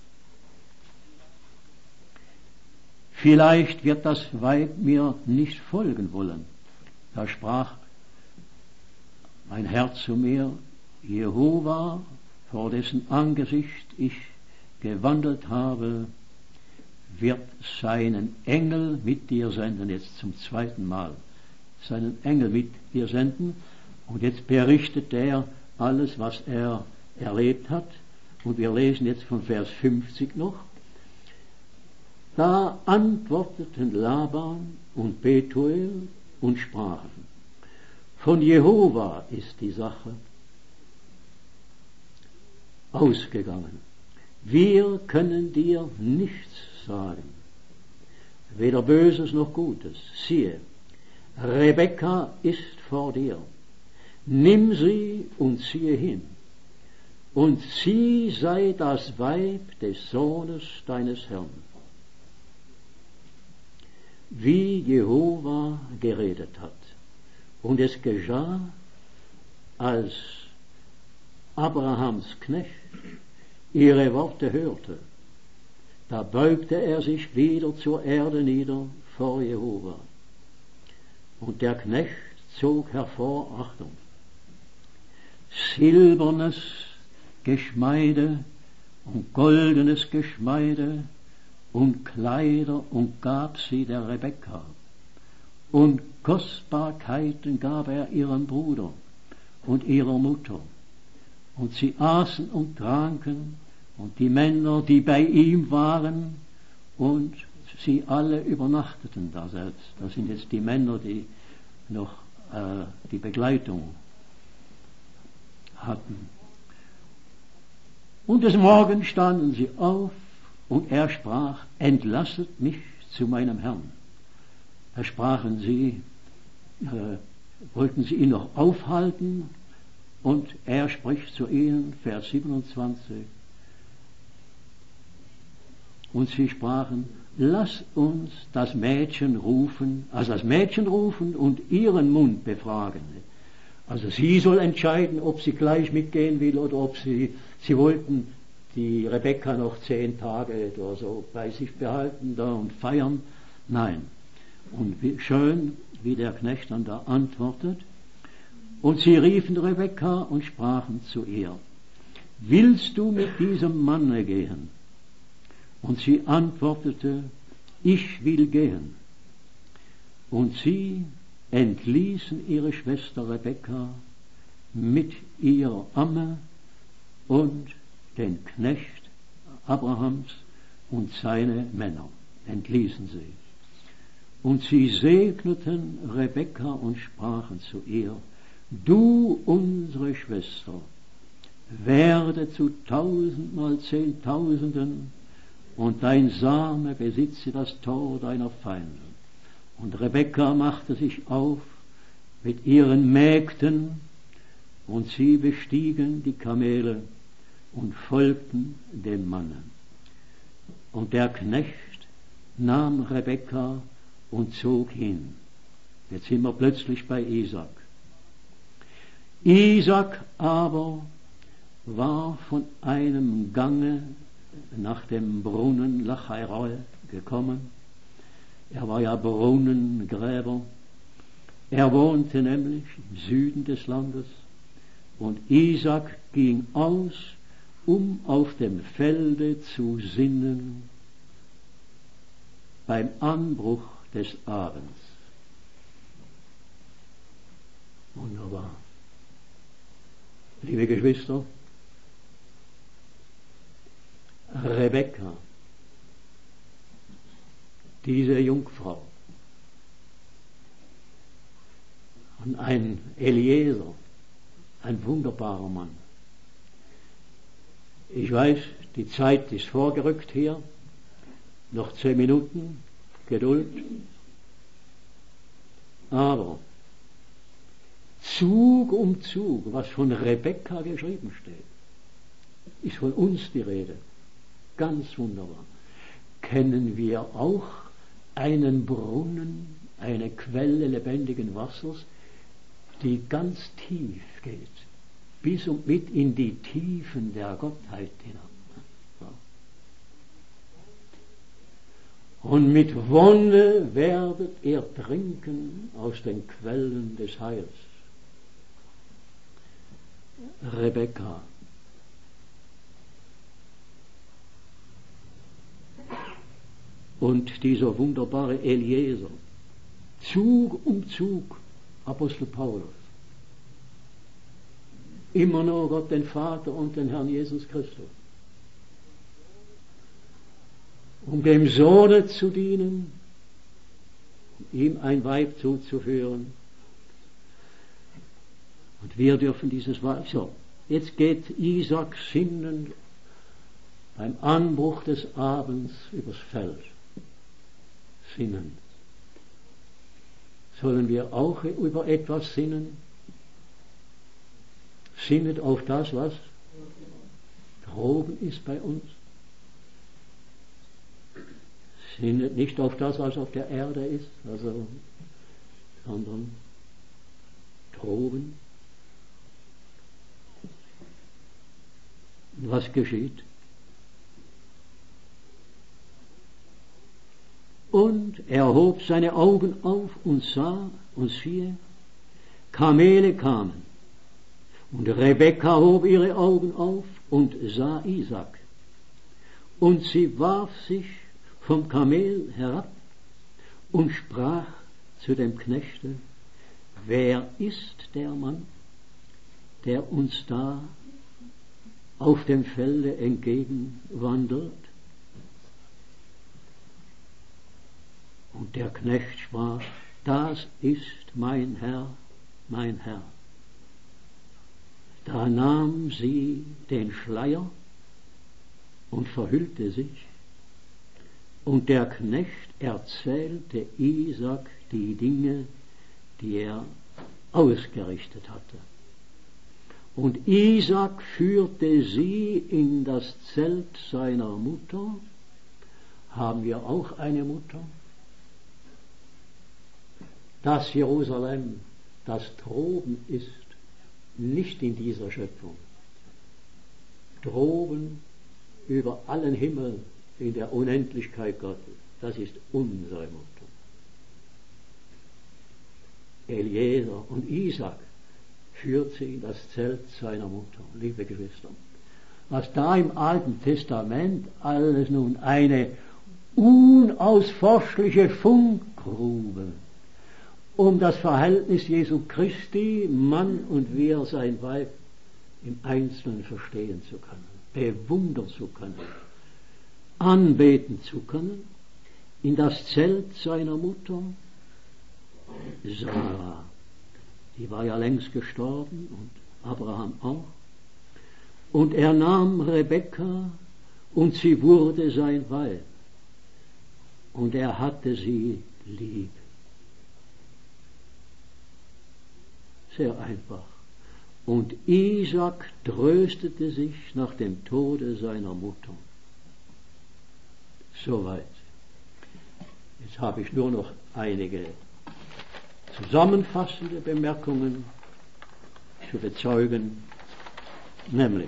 Vielleicht wird das Weib mir nicht folgen wollen. Da sprach mein Herr zu mir: Jehova, vor dessen Angesicht ich gewandelt habe, wird seinen Engel mit dir senden, jetzt zum 2. Mal, seinen Engel mit dir senden. Und jetzt berichtet er alles, was er erlebt hat. Und wir lesen jetzt von Vers 50 noch. Da antworteten Laban und Betuel und sprachen: Von Jehova ist die Sache ausgegangen. Wir können dir nichts sagen, weder Böses noch Gutes. Siehe, Rebekka ist vor dir. Nimm sie und ziehe hin, und sie sei das Weib des Sohnes deines Herrn. Wie Jehova geredet hat. Und es geschah, als Abrahams Knecht ihre Worte hörte, da beugte er sich wieder zur Erde nieder vor Jehova. Und der Knecht zog hervor, Achtung, silbernes Geschmeide und goldenes Geschmeide und Kleider und gab sie der Rebekka. Und Kostbarkeiten gab er ihrem Bruder und ihrer Mutter. Und sie aßen und tranken, und die Männer, die bei ihm waren, und sie alle übernachteten da selbst. Das sind jetzt die Männer, die noch die Begleitung hatten. Und des Morgens standen sie auf, und er sprach, entlasset mich zu meinem Herrn. Da sprachen sie, wollten sie ihn noch aufhalten, und er spricht zu ihnen, Vers 27, und sie sprachen, lass uns das Mädchen rufen, und ihren Mund befragen. Also sie soll entscheiden, ob sie gleich mitgehen will oder ob sie wollten die Rebekka noch 10 Tage oder so bei sich behalten da und feiern. Nein. Und schön, wie der Knecht dann da antwortet. Und sie riefen Rebekka und sprachen zu ihr, willst du mit diesem Manne gehen? Und sie antwortete, ich will gehen. Und sie entließen ihre Schwester Rebekka mit ihrer Amme und den Knecht Abrahams und seine Männer, entließen sie. Und sie segneten Rebekka und sprachen zu ihr, du, unsere Schwester, werde zu 1000-mal 10.000 und dein Same besitze das Tor deiner Feinde. Und Rebekka machte sich auf mit ihren Mägden, und sie bestiegen die Kamele und folgten dem Manne. Und der Knecht nahm Rebekka und zog hin. Jetzt sind wir plötzlich bei Isaak. Isaak aber war von einem Gange nach dem Brunnen Lachairoi gekommen. Er war ja Brunnengräber. Er wohnte nämlich im Süden des Landes. Und Isaak ging aus, um auf dem Felde zu sinnen beim Anbruch des Abends. Wunderbar. Liebe Geschwister, Rebekka, diese Jungfrau, und ein Eliezer, ein wunderbarer Mann. Ich weiß, die Zeit ist vorgerückt hier, noch 10 Minuten, Geduld. Aber Zug um Zug, was von Rebekka geschrieben steht, ist von uns die Rede. Ganz wunderbar. Kennen wir auch einen Brunnen, eine Quelle lebendigen Wassers, die ganz tief geht, bis und mit in die Tiefen der Gottheit hinein. Und mit Wonne werdet ihr trinken aus den Quellen des Heils. Rebekka. Und dieser wunderbare Eliezer. Zug um Zug, Apostel Paulus. Immer nur Gott den Vater und den Herrn Jesus Christus. Um dem Sohne zu dienen, ihm ein Weib zuzuführen. Und wir dürfen dieses Weib. So, jetzt geht Isaak sinnend beim Anbruch des Abends übers Feld. Sinnen. Sollen wir auch über etwas sinnen? Sinnet auf das, was droben ist bei uns. Sinnet nicht auf das, was auf der Erde ist, sondern proben. Was geschieht? Und er hob seine Augen auf und sah, und siehe, Kamele kamen. Und Rebekka hob ihre Augen auf und sah Isaak. Und sie warf sich vom Kamel herab und sprach zu dem Knechte: Wer ist der Mann, der uns da auf dem Felde entgegenwandelt? Und der Knecht sprach: Das ist mein Herr, mein Herr. Da nahm sie den Schleier und verhüllte sich, und der Knecht erzählte Isaak die Dinge, die er ausgerichtet hatte. Und Isaak führte sie in das Zelt seiner Mutter. Haben wir auch eine Mutter? Das Jerusalem, das droben ist, nicht in dieser Schöpfung. Droben über allen Himmel in der Unendlichkeit Gottes, das ist unsere Mutter. Eliezer und Isaak führt sie in das Zelt seiner Mutter, liebe Geschwister. Was da im Alten Testament alles nun eine unausforschliche Funkgrube um das Verhältnis Jesu Christi, Mann und wir, sein Weib, im Einzelnen verstehen zu können, bewundern zu können, anbeten zu können, in das Zelt seiner Mutter, Sarah, die war ja längst gestorben, und Abraham auch, und er nahm Rebekka, und sie wurde sein Weib, und er hatte sie lieb. Sehr einfach. Und Isaak tröstete sich nach dem Tode seiner Mutter. Soweit. Jetzt habe ich nur noch einige zusammenfassende Bemerkungen zu bezeugen, nämlich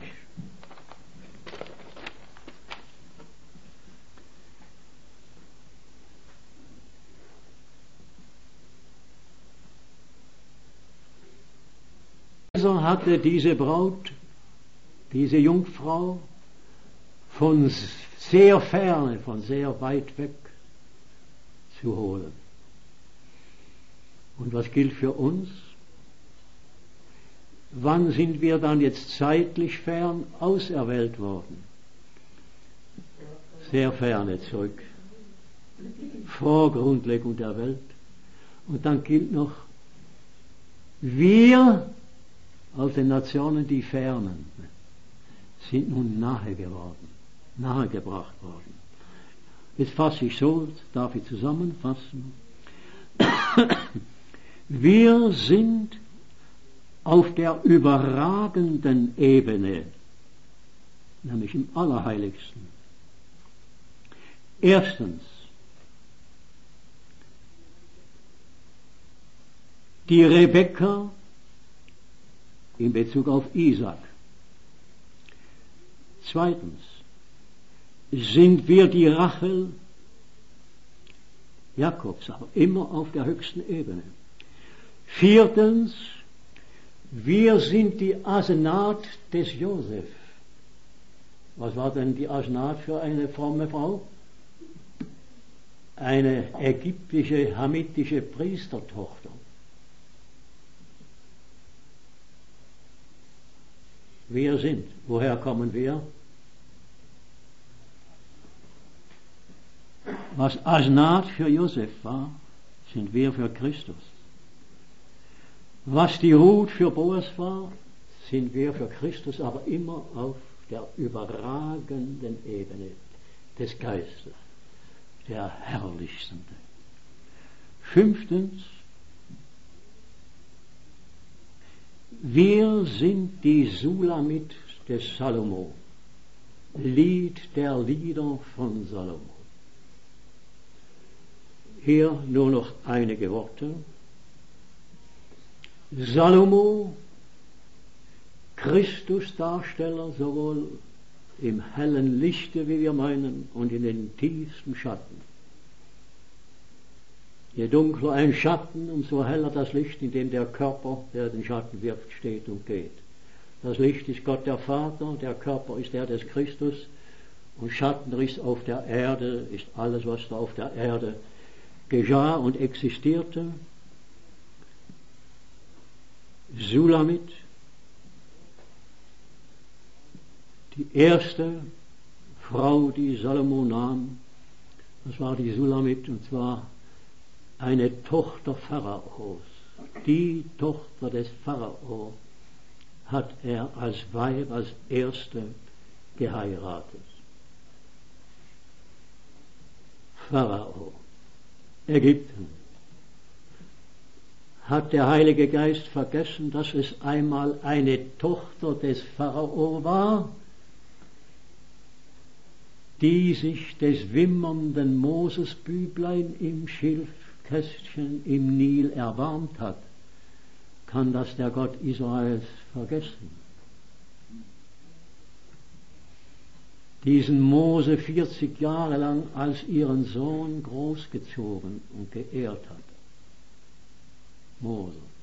hatte diese Braut, diese Jungfrau von sehr ferne, von sehr weit weg zu holen. Und was gilt für uns? Wann sind wir dann jetzt zeitlich fern auserwählt worden? Sehr ferne zurück, vor Grundlegung der Welt. Und dann gilt noch, wir aus den Nationen, die Fernen, sind nun nahegebracht worden. Jetzt fasse ich so, darf ich zusammenfassen. Wir sind auf der überragenden Ebene, nämlich im Allerheiligsten. Erstens, die Rebekka in Bezug auf Isaak. Zweitens, sind wir die Rachel Jakobs, aber immer auf der höchsten Ebene. Viertens, wir sind die Asenat des Josef. Was war denn die Asenat für eine fromme Frau? Eine ägyptische, hamitische Priestertochter. Wir sind. Woher kommen wir? Was Asnat für Josef war, sind wir für Christus. Was die Ruth für Boas war, sind wir für Christus, aber immer auf der überragenden Ebene des Geistes, der herrlichsten. Fünftens, wir sind die Sulamit des Salomo, Lied der Lieder von Salomo. Hier nur noch einige Worte. Salomo, Christusdarsteller, sowohl im hellen Lichte, wie wir meinen, und in den tiefsten Schatten. Je dunkler ein Schatten, umso heller das Licht, in dem der Körper, der den Schatten wirft, steht und geht. Das Licht ist Gott der Vater, der Körper ist der des Christus, und Schattenriss auf der Erde ist alles, was da auf der Erde geschah und existierte. Sulamit, die erste Frau, die Salomo nahm, das war die Sulamit, und zwar eine Tochter Pharaos. Die Tochter des Pharao hat er als Weib, als erste geheiratet. Pharao, Ägypten. Hat der Heilige Geist vergessen, dass es einmal eine Tochter des Pharao war, die sich des wimmernden Mosesbüblein im Schilfkästchen im Nil erbarmt hat? Kann das der Gott Israels vergessen? Diesen Mose 40 Jahre lang als ihren Sohn großgezogen und geehrt hat. Mose.